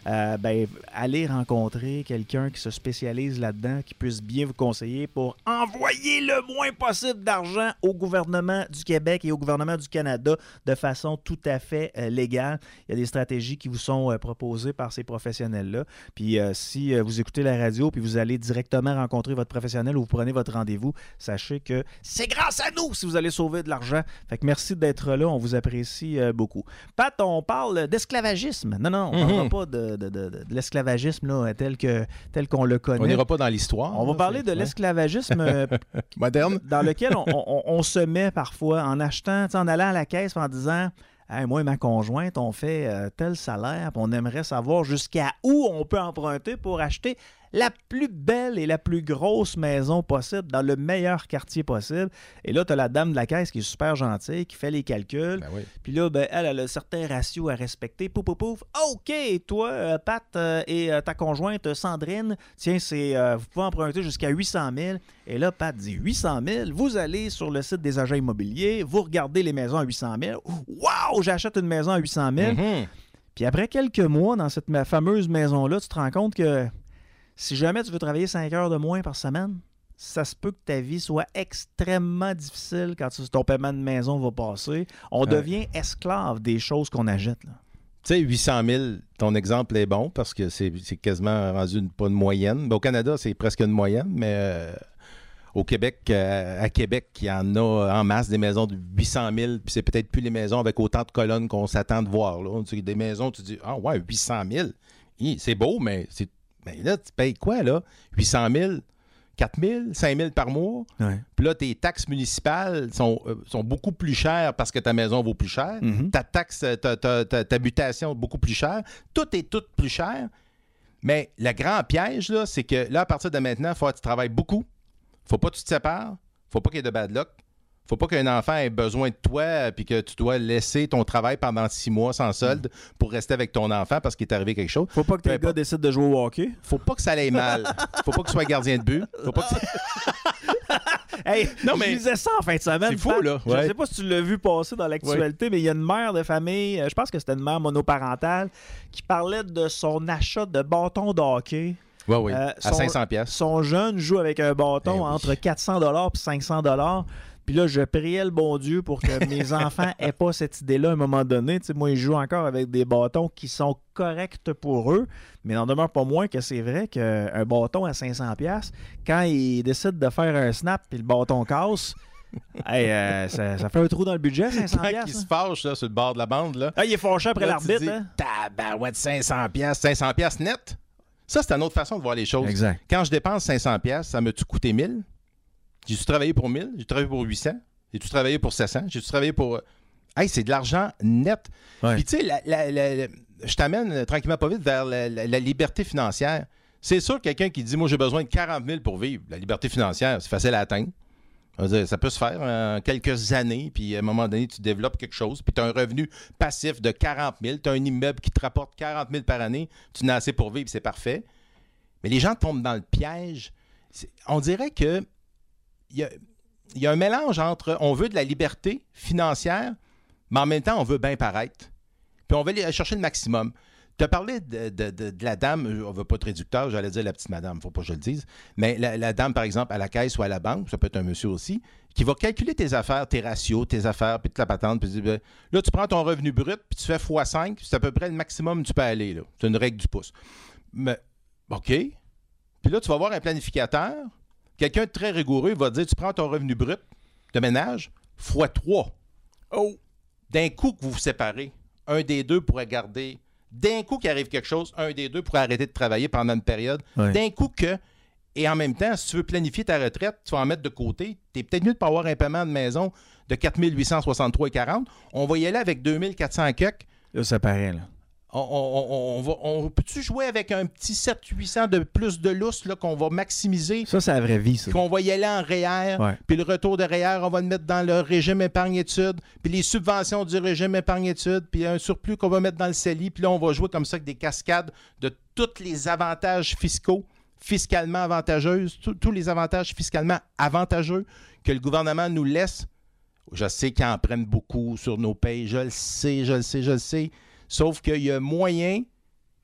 euh, ben, allez rencontrer quelqu'un qui se spécialise là-dedans, qui puisse bien vous conseiller pour envoyer le moins possible d'argent au gouvernement du Québec et au gouvernement du Canada de façon tout à fait euh, légale. Il y a des stratégies qui vous sont euh, proposées par ces professionnels-là. Puis euh, si euh, vous écoutez la radio puis vous allez directement rencontrer votre professionnel ou vous prenez votre rendez-vous, sachez que c'est grâce à nous si vous allez sauver de l'argent. Fait que merci d'être là, on vous apprécie euh, beaucoup. Pat, on parle d'esclavagisme. Non, non, on ne parlera mm-hmm. pas de, de, de, de l'esclavagisme là, tel, que, tel qu'on le connaît. On n'ira pas dans l'histoire. On va là, parler de ouais. l'esclavagisme euh, moderne, dans lequel on, on, on se met parfois en achetant, en allant à la caisse en disant hey, moi et ma conjointe, on fait euh, tel salaire, puis on aimerait savoir jusqu'à où on peut emprunter pour acheter la plus belle et la plus grosse maison possible dans le meilleur quartier possible. Et là, tu as la dame de la caisse qui est super gentille, qui fait les calculs. Ben oui. Puis là, ben, elle, elle a certains ratios à respecter. Pouf, pouf, pouf. OK, toi, euh, Pat euh, et euh, ta conjointe Sandrine, tiens, c'est euh, vous pouvez emprunter jusqu'à huit cent mille. Et là, Pat dit huit cent mille. Vous allez sur le site des agents immobiliers, vous regardez les maisons à huit cent mille. Wow, j'achète une maison à huit cent mille. Mm-hmm. Puis après quelques mois, dans cette fameuse maison-là, tu te rends compte que si jamais tu veux travailler cinq heures de moins par semaine, ça se peut que ta vie soit extrêmement difficile quand tu, ton paiement de maison va passer. On ouais. devient esclave des choses qu'on achète. Là. Tu sais, huit cent mille, ton exemple est bon parce que c'est, c'est quasiment rendu une, pas une moyenne. Ben, au Canada, c'est presque une moyenne, mais euh, au Québec, euh, à Québec, il y en a en masse des maisons de huit cent mille, puis c'est peut-être plus les maisons avec autant de colonnes qu'on s'attend de voir. Là. Des maisons, tu dis, ah ouais, huit cent mille, hi, c'est beau, mais c'est mais là, tu payes quoi, là? huit cent mille, quatre mille, cinq mille par mois. Ouais. Puis là, tes taxes municipales sont, euh, sont beaucoup plus chères parce que ta maison vaut plus cher. Mm-hmm. Ta taxe, ta, ta, ta, ta habitation est beaucoup plus chère. Tout est tout plus cher. Mais le grand piège, là, c'est que là, à partir de maintenant, il faut que tu travailles beaucoup. Faut pas que tu te sépares. Faut pas qu'il y ait de bad luck. Faut pas qu'un enfant ait besoin de toi puis que tu dois laisser ton travail pendant six mois sans solde mmh. pour rester avec ton enfant parce qu'il est arrivé quelque chose. Faut pas que tes gars décident de jouer au hockey. Faut pas que ça aille mal. Faut pas que tu sois gardien de but. Faut pas que tu... hey, non, mais je disais ça en fin de semaine. C'est fou, là. Ouais. Je sais pas si tu l'as vu passer dans l'actualité, ouais. mais il y a une mère de famille, je pense que c'était une mère monoparentale, qui parlait de son achat de bâton de hockey. Oui, oui, euh, son, à cinq cents dollars. Son jeune joue avec un bâton ben oui. entre quatre cents dollars et cinq cents dollars. Puis là, je priais le bon Dieu pour que mes enfants n'aient pas cette idée-là à un moment donné. Tu sais, moi, ils jouent encore avec des bâtons qui sont corrects pour eux, mais n'en demeure pas moins que c'est vrai qu'un bâton à cinq cents dollars, quand ils décident de faire un snap et le bâton casse, hey, euh, ça, ça fait un trou dans le budget, cinq cents dollars. Quand il se fâche là, sur le bord de la bande. Là, ah, il est fâché après là, l'arbitre. Tu dis, hein? Tabarouette, cinq cents dollars. cinq cents dollars net? Ça, c'est une autre façon de voir les choses. Exact. Quand je dépense cinq cents dollars, ça m'a-tu coûté mille? J'ai-tu travaillé pour mille? J'ai travaillé pour huit cents? J'ai-tu travaillé pour sept cents? J'ai-tu travaillé pour... Hey, c'est de l'argent net. Ouais. Puis tu sais, la, la, la, la, je t'amène euh, tranquillement pas vite vers la, la, la liberté financière. C'est sûr, quelqu'un qui dit, moi, j'ai besoin de quarante mille pour vivre. La liberté financière, c'est facile à atteindre. Dire, ça peut se faire en quelques années, puis à un moment donné, tu développes quelque chose, puis tu as un revenu passif de quarante mille, tu as un immeuble qui te rapporte quarante mille par année, tu n'as assez pour vivre, c'est parfait. Mais les gens tombent dans le piège. C'est, on dirait que il y a, y a un mélange entre on veut de la liberté financière, mais en même temps, on veut bien paraître. Puis on veut aller chercher le maximum. Tu as parlé de, de, de, de la dame, on ne veut pas être réducteur, j'allais dire la petite madame, il ne faut pas que je le dise, mais la, la dame, par exemple, à la caisse ou à la banque, ça peut être un monsieur aussi, qui va calculer tes affaires, tes ratios, tes affaires, puis toute la patente, puis ben, là, tu prends ton revenu brut, puis tu fais fois cinq, c'est à peu près le maximum que tu peux aller. Là. C'est une règle du pouce. Mais, OK. Puis là, tu vas voir un planificateur, quelqu'un de très rigoureux va te dire, tu prends ton revenu brut de ménage, fois trois. Oh! D'un coup que vous vous séparez, un des deux pourrait garder... D'un coup qu'il arrive quelque chose, un des deux pourrait arrêter de travailler pendant une période. Ouais. D'un coup que, et en même temps, si tu veux planifier ta retraite, tu vas en mettre de côté. Tu es peut-être mieux de pas avoir un paiement de maison de quatre mille huit cent soixante-trois virgule quarante. On va y aller avec deux mille quatre cents quelques. Là, ça paraît, là. On, on, on, on, va, on peut-tu jouer avec un petit sept huit cents de plus de lousse là, qu'on va maximiser? Ça, c'est la vraie vie, ça. Qu'on va y aller en R E E R, ouais. Puis le retour de R E E R, on va le mettre dans le régime épargne-études, puis les subventions du régime épargne-études, puis un surplus qu'on va mettre dans le C E L I, puis là, on va jouer comme ça avec des cascades de tous les avantages fiscaux, fiscalement avantageuses, tous les avantages fiscalement avantageux que le gouvernement nous laisse. Je sais qu'ils en prennent beaucoup sur nos payes, je le sais, je le sais, je le sais. Sauf qu'il y a moyen,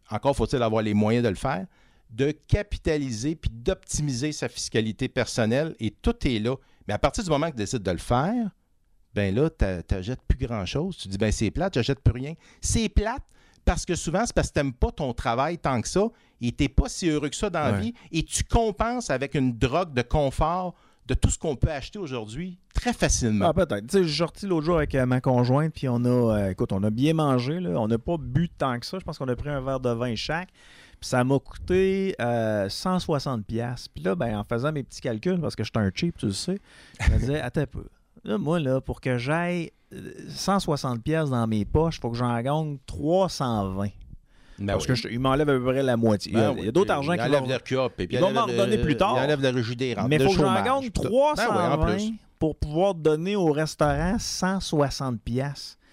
encore faut-il avoir les moyens de le faire, de capitaliser puis d'optimiser sa fiscalité personnelle et tout est là. Mais à partir du moment que tu décides de le faire, ben là, tu n'achètes plus grand-chose. Tu dis, ben c'est plate, tu n'achètes plus rien. C'est plate parce que souvent, c'est parce que tu n'aimes pas ton travail tant que ça et tu n'es pas si heureux que ça dans la Ouais. vie et tu compenses avec une drogue de confort de tout ce qu'on peut acheter aujourd'hui très facilement. Ah, peut-être. Tu sais, j'ai sorti l'autre jour avec euh, ma conjointe, puis on a, euh, écoute, on a bien mangé, là. On n'a pas bu tant que ça. Je pense qu'on a pris un verre de vin chaque. Puis ça m'a coûté euh, cent soixante dollars. Puis là, ben, en faisant mes petits calculs, parce que j'étais un cheap, tu le sais, je me disais, attends un peu. Là, moi, là, pour que j'aille cent soixante dollars dans mes poches, il faut que j'en gagne trois cent vingt. Ben Parce oui. que je- il m'enlève à peu près la moitié. Ben il y a, oui, il y a d'autres puis argents il qui enlève vont, l'air cure, puis ils il vont enlève m'en redonner le- plus tard. il enlève la régie des rentes, Mais il de faut que j'en chômage, gagne puis tout. trois cent vingt Ben oui, en plus. pour pouvoir donner au restaurant cent soixante dollars.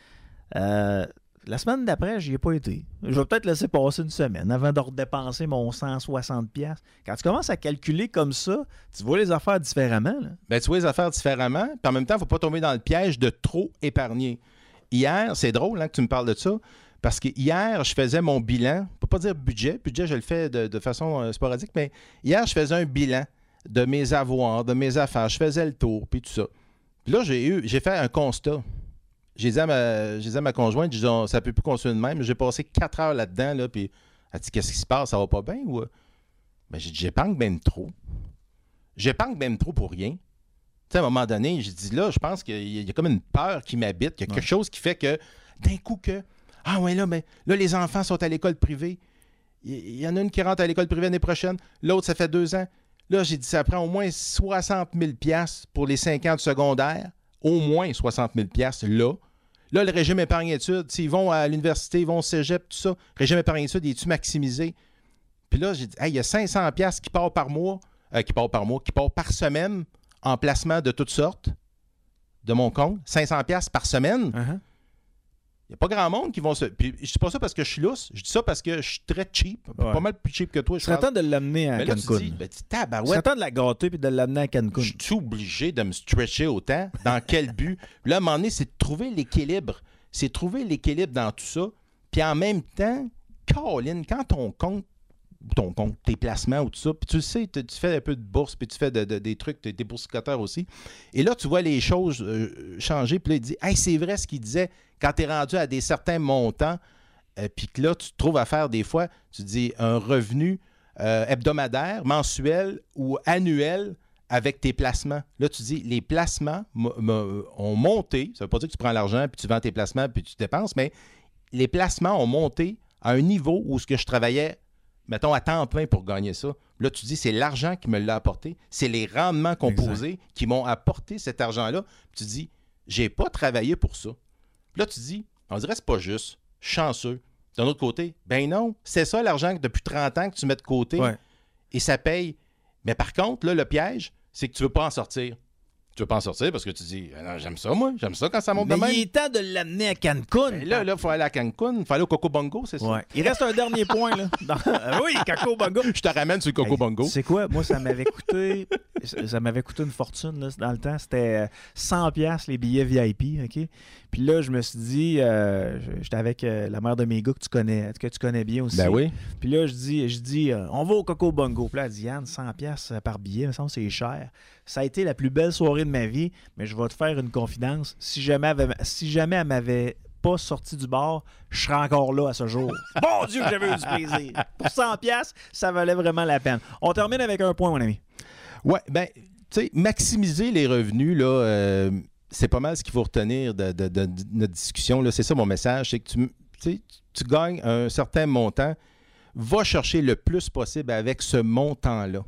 Euh, la semaine d'après, j'y ai pas été. Je vais peut-être laisser passer une semaine avant de redépenser mon cent soixante dollars. Quand tu commences à calculer comme ça, tu vois les affaires différemment. Là. Ben, tu vois les affaires différemment, puis en même temps, il ne faut pas tomber dans le piège de trop épargner. Hier, c'est drôle hein, que tu me parles de ça, parce que hier, je faisais mon bilan, on ne peut pas dire budget, budget, je le fais de, de façon euh, sporadique, mais hier, je faisais un bilan de mes avoirs, de mes affaires, je faisais le tour, puis tout ça. Puis là, j'ai eu, j'ai fait un constat. J'ai dit à ma, j'ai dit à ma conjointe, je dis, on- ça ne peut plus continuer de même. J'ai passé quatre heures là-dedans, là, puis elle dit, qu'est-ce qui se passe, ça va pas bien? Ou... Ben, j'ai dit, j'épargne même trop. J'épargne même trop pour rien. Tu sais, à un moment donné, j'ai dit, là, je pense qu'il y a, il y a comme une peur qui m'habite, qu'il y a quelque chose qui fait que, d'un coup que, ah ouais, là, mais là, les enfants sont à l'école privée. Il il y en a une qui rentre à l'école privée l'année prochaine, l'autre, ça fait deux ans. Là, j'ai dit, ça prend au moins soixante mille dollars pour les cinq ans de secondaire. Au moins soixante mille dollars là. Là, le régime épargne-études, s'ils vont à l'université, ils vont au cégep, tout ça, régime épargne-études, il est-tu maximisé? Puis là, j'ai dit, hey, il y a cinq cents dollars qui part par mois, euh, qui part par mois, qui part par semaine en placement de toutes sortes de mon compte. cinq cents dollars par semaine. Uh-huh. Il n'y a pas grand monde qui vont se. Puis je dis pas ça parce que je suis lousse, je dis ça parce que je suis très cheap, Ouais. pas mal plus cheap que toi. Je serais temps de l'amener à Mais là, tu Cancun. dis, ben, tu Je tabarouette. serais temps de la gâter puis de l'amener à Cancun. Je suis obligé de me stretcher autant. Dans quel but? Puis là, à un moment donné, c'est de trouver l'équilibre. C'est de trouver l'équilibre dans tout ça. Puis en même temps, Caroline, quand ton compte, ton compte, tes placements ou tout ça, puis tu le sais, tu tu fais un peu de bourse, puis tu fais de- de- des trucs, tu es boursicoteurs aussi. Et là, tu vois les choses euh, changer. Puis là, il dit, hey, c'est vrai ce qu'il disait quand tu es rendu à des certains montants. Euh, puis que là, tu te trouves à faire des fois, tu dis, un revenu euh, hebdomadaire, mensuel ou annuel avec tes placements. Là, tu dis, les placements m- m- ont monté. Ça ne veut pas dire que tu prends l'argent puis tu vends tes placements puis tu dépenses, mais les placements ont monté à un niveau où ce que je travaillais, mettons, à temps plein pour gagner ça. Là, tu dis, c'est l'argent qui me l'a apporté. C'est les rendements composés Exact. qui m'ont apporté cet argent-là. Puis tu dis, j'ai pas travaillé pour ça. Puis là, tu dis, on dirait que c'est pas juste. Chanceux. D'un autre côté, ben non, c'est ça l'argent que depuis trente ans que tu mets de côté Ouais. et ça paye. Mais par contre, là, le piège, c'est que tu veux pas en sortir. Tu veux pas en sortir parce que tu dis, ah non, j'aime ça, moi. J'aime ça quand ça monte Mais de même. il est temps de l'amener à Cancun. Ben là, là, il faut aller à Cancun, il faut aller au Coco Bongo, c'est ça? Ouais. Il reste un dernier point. Là. Dans- Ah oui, Coco Bongo. Je te ramène sur le Coco Hey, Bongo. C'est quoi? Moi, ça m'avait coûté ça m'avait coûté une fortune là, dans le temps. C'était cent dollars les billets V I P. OK? Puis là, je me suis dit, euh, j'étais avec euh, la mère de mes gars que tu connais, que tu connais bien aussi. Ben oui. Puis là, je dis, je dis euh, on va au Coco Bongo. Puis là, elle dit, Yann, cent dollars par billet, il me semble que c'est cher. Ça a été la plus belle soirée de ma vie, mais je vais te faire une confidence. Si jamais, elle avait- si jamais elle m'avait pas sorti du bar, je serais encore là à ce jour. Bon Dieu que j'avais eu du plaisir. Pour cent dollars, ça valait vraiment la peine. On termine avec un point, mon ami. Ouais, ben, tu sais, maximiser les revenus, là, euh, c'est pas mal ce qu'il faut retenir de, de- de- de notre discussion. Là. C'est ça mon message, c'est que tu, tu sais, tu gagnes un certain montant, va chercher le plus possible avec ce montant-là.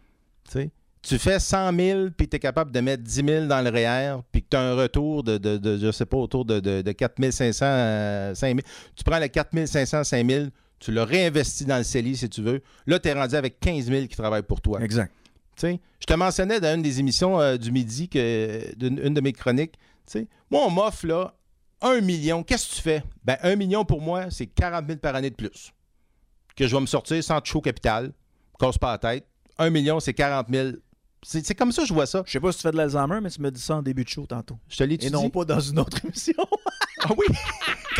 Tu sais, tu fais cent mille, puis tu es capable de mettre dix mille dans le R E E R, puis que tu as un retour de, de, de, je sais pas, autour de, de, de quatre mille cinq cents à cinq mille. Tu prends le quatre mille cinq cents, cinq mille, tu le réinvestis dans le C E L I si tu veux. Là, tu es rendu avec quinze mille qui travaillent pour toi. Exact. Tu sais, je te mentionnais dans une des émissions euh, du midi, que, d'une, une de mes chroniques, tu sais, moi, on m'offre là un million. Qu'est-ce que tu fais? Ben, un million pour moi, c'est quarante mille par année de plus. Que je vais me sortir sans toucher au capital, casse pas la tête. Un million, c'est quarante mille. C'est, c'est comme ça que je vois ça. Je sais pas si tu fais de l'Alzheimer, mais tu me dis ça en début de show tantôt. Je te l'ai Et non pas dans une autre émission. Ah oui?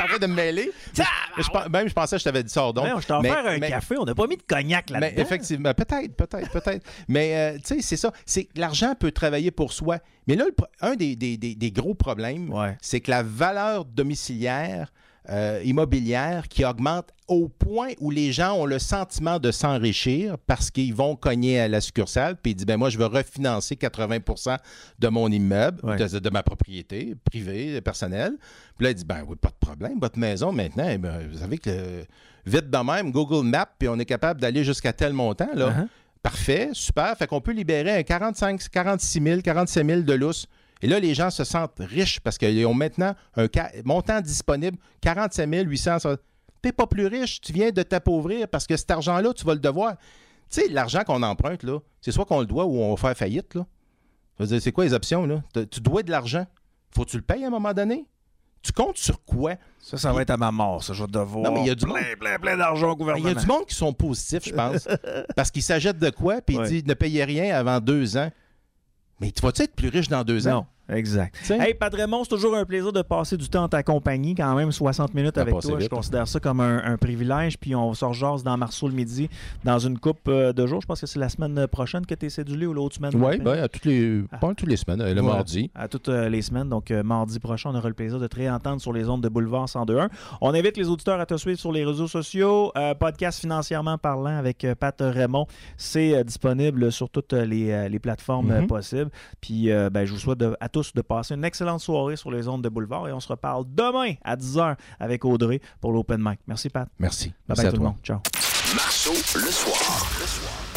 en train de me mêler. Je, je, même, je pensais que je t'avais dit ça hors donc. Ouais, je t'en offert un mais, café, on n'a pas mis de cognac là-dedans. Mais effectivement, peut-être, peut-être, peut-être. Mais euh, tu sais, c'est ça. C'est, l'argent peut travailler pour soi. Mais là, le, un des, des, des, des gros problèmes, ouais. c'est que la valeur domiciliaire euh, immobilière qui augmente au point où les gens ont le sentiment de s'enrichir parce qu'ils vont cogner à la succursale puis ils disent, ben moi, je veux refinancer quatre-vingts pour cent de mon immeuble, ouais. de, de ma propriété privée, personnelle. Puis là, il dit, ben oui, pas de problème, votre maison maintenant, eh ben, vous savez que euh, vite de même, Google Maps, puis on est capable d'aller jusqu'à tel montant, là. Uh-huh. Parfait, super. Fait qu'on peut libérer un quarante-cinq, quarante-six mille, quarante-sept mille de lousse. Et là, les gens se sentent riches parce qu'ils ont maintenant un ca- montant disponible, quarante-sept mille huit cents. T'es pas plus riche, tu viens de t'appauvrir parce que cet argent-là, tu vas le devoir. Tu sais, l'argent qu'on emprunte, là, c'est soit qu'on le doit ou on va faire faillite, là. Je veux dire, c'est quoi les options, là? Tu dois de l'argent. Faut que tu le payes à un moment donné. Tu comptes sur quoi? Ça, ça va être à ma mort, ça. Je vais devoir non, mais il y a du plein, monde... plein, plein d'argent au gouvernement. Il y a du monde qui sont positifs, je pense. Parce qu'ils s'achètent de quoi, puis ils ouais. disent ne payez rien avant deux ans. Mais tu vas-tu être plus riche dans deux ans? Non. Exact. T'sais? Hey, Pat Raymond, c'est toujours un plaisir de passer du temps en ta compagnie. Quand même, soixante minutes avec toi. Vite, je considère ça comme un, un privilège. Puis on se rejase dans Marceau le midi dans une coupe de jours. Je pense que c'est la semaine prochaine que tu es cédulé ou l'autre semaine? Oui, bien, à toutes les... Ah. pas toutes les semaines, le voilà. mardi. À toutes les semaines. Donc, euh, mardi prochain, on aura le plaisir de te réentendre sur les ondes de Boulevard cent deux point un. On invite les auditeurs à te suivre sur les réseaux sociaux. Euh, podcast Financièrement parlant avec euh, Pat Raymond. C'est euh, disponible sur toutes les, euh, les plateformes mm-hmm. euh, possibles. Puis, euh, ben, je vous souhaite de, à tous de passer une excellente soirée sur les ondes de Boulevard et on se reparle demain à dix heures avec Audrey pour l'Open Mic. Merci, Pat. Merci. Bye bye tout le monde. Ciao. Marceau le soir. Le soir.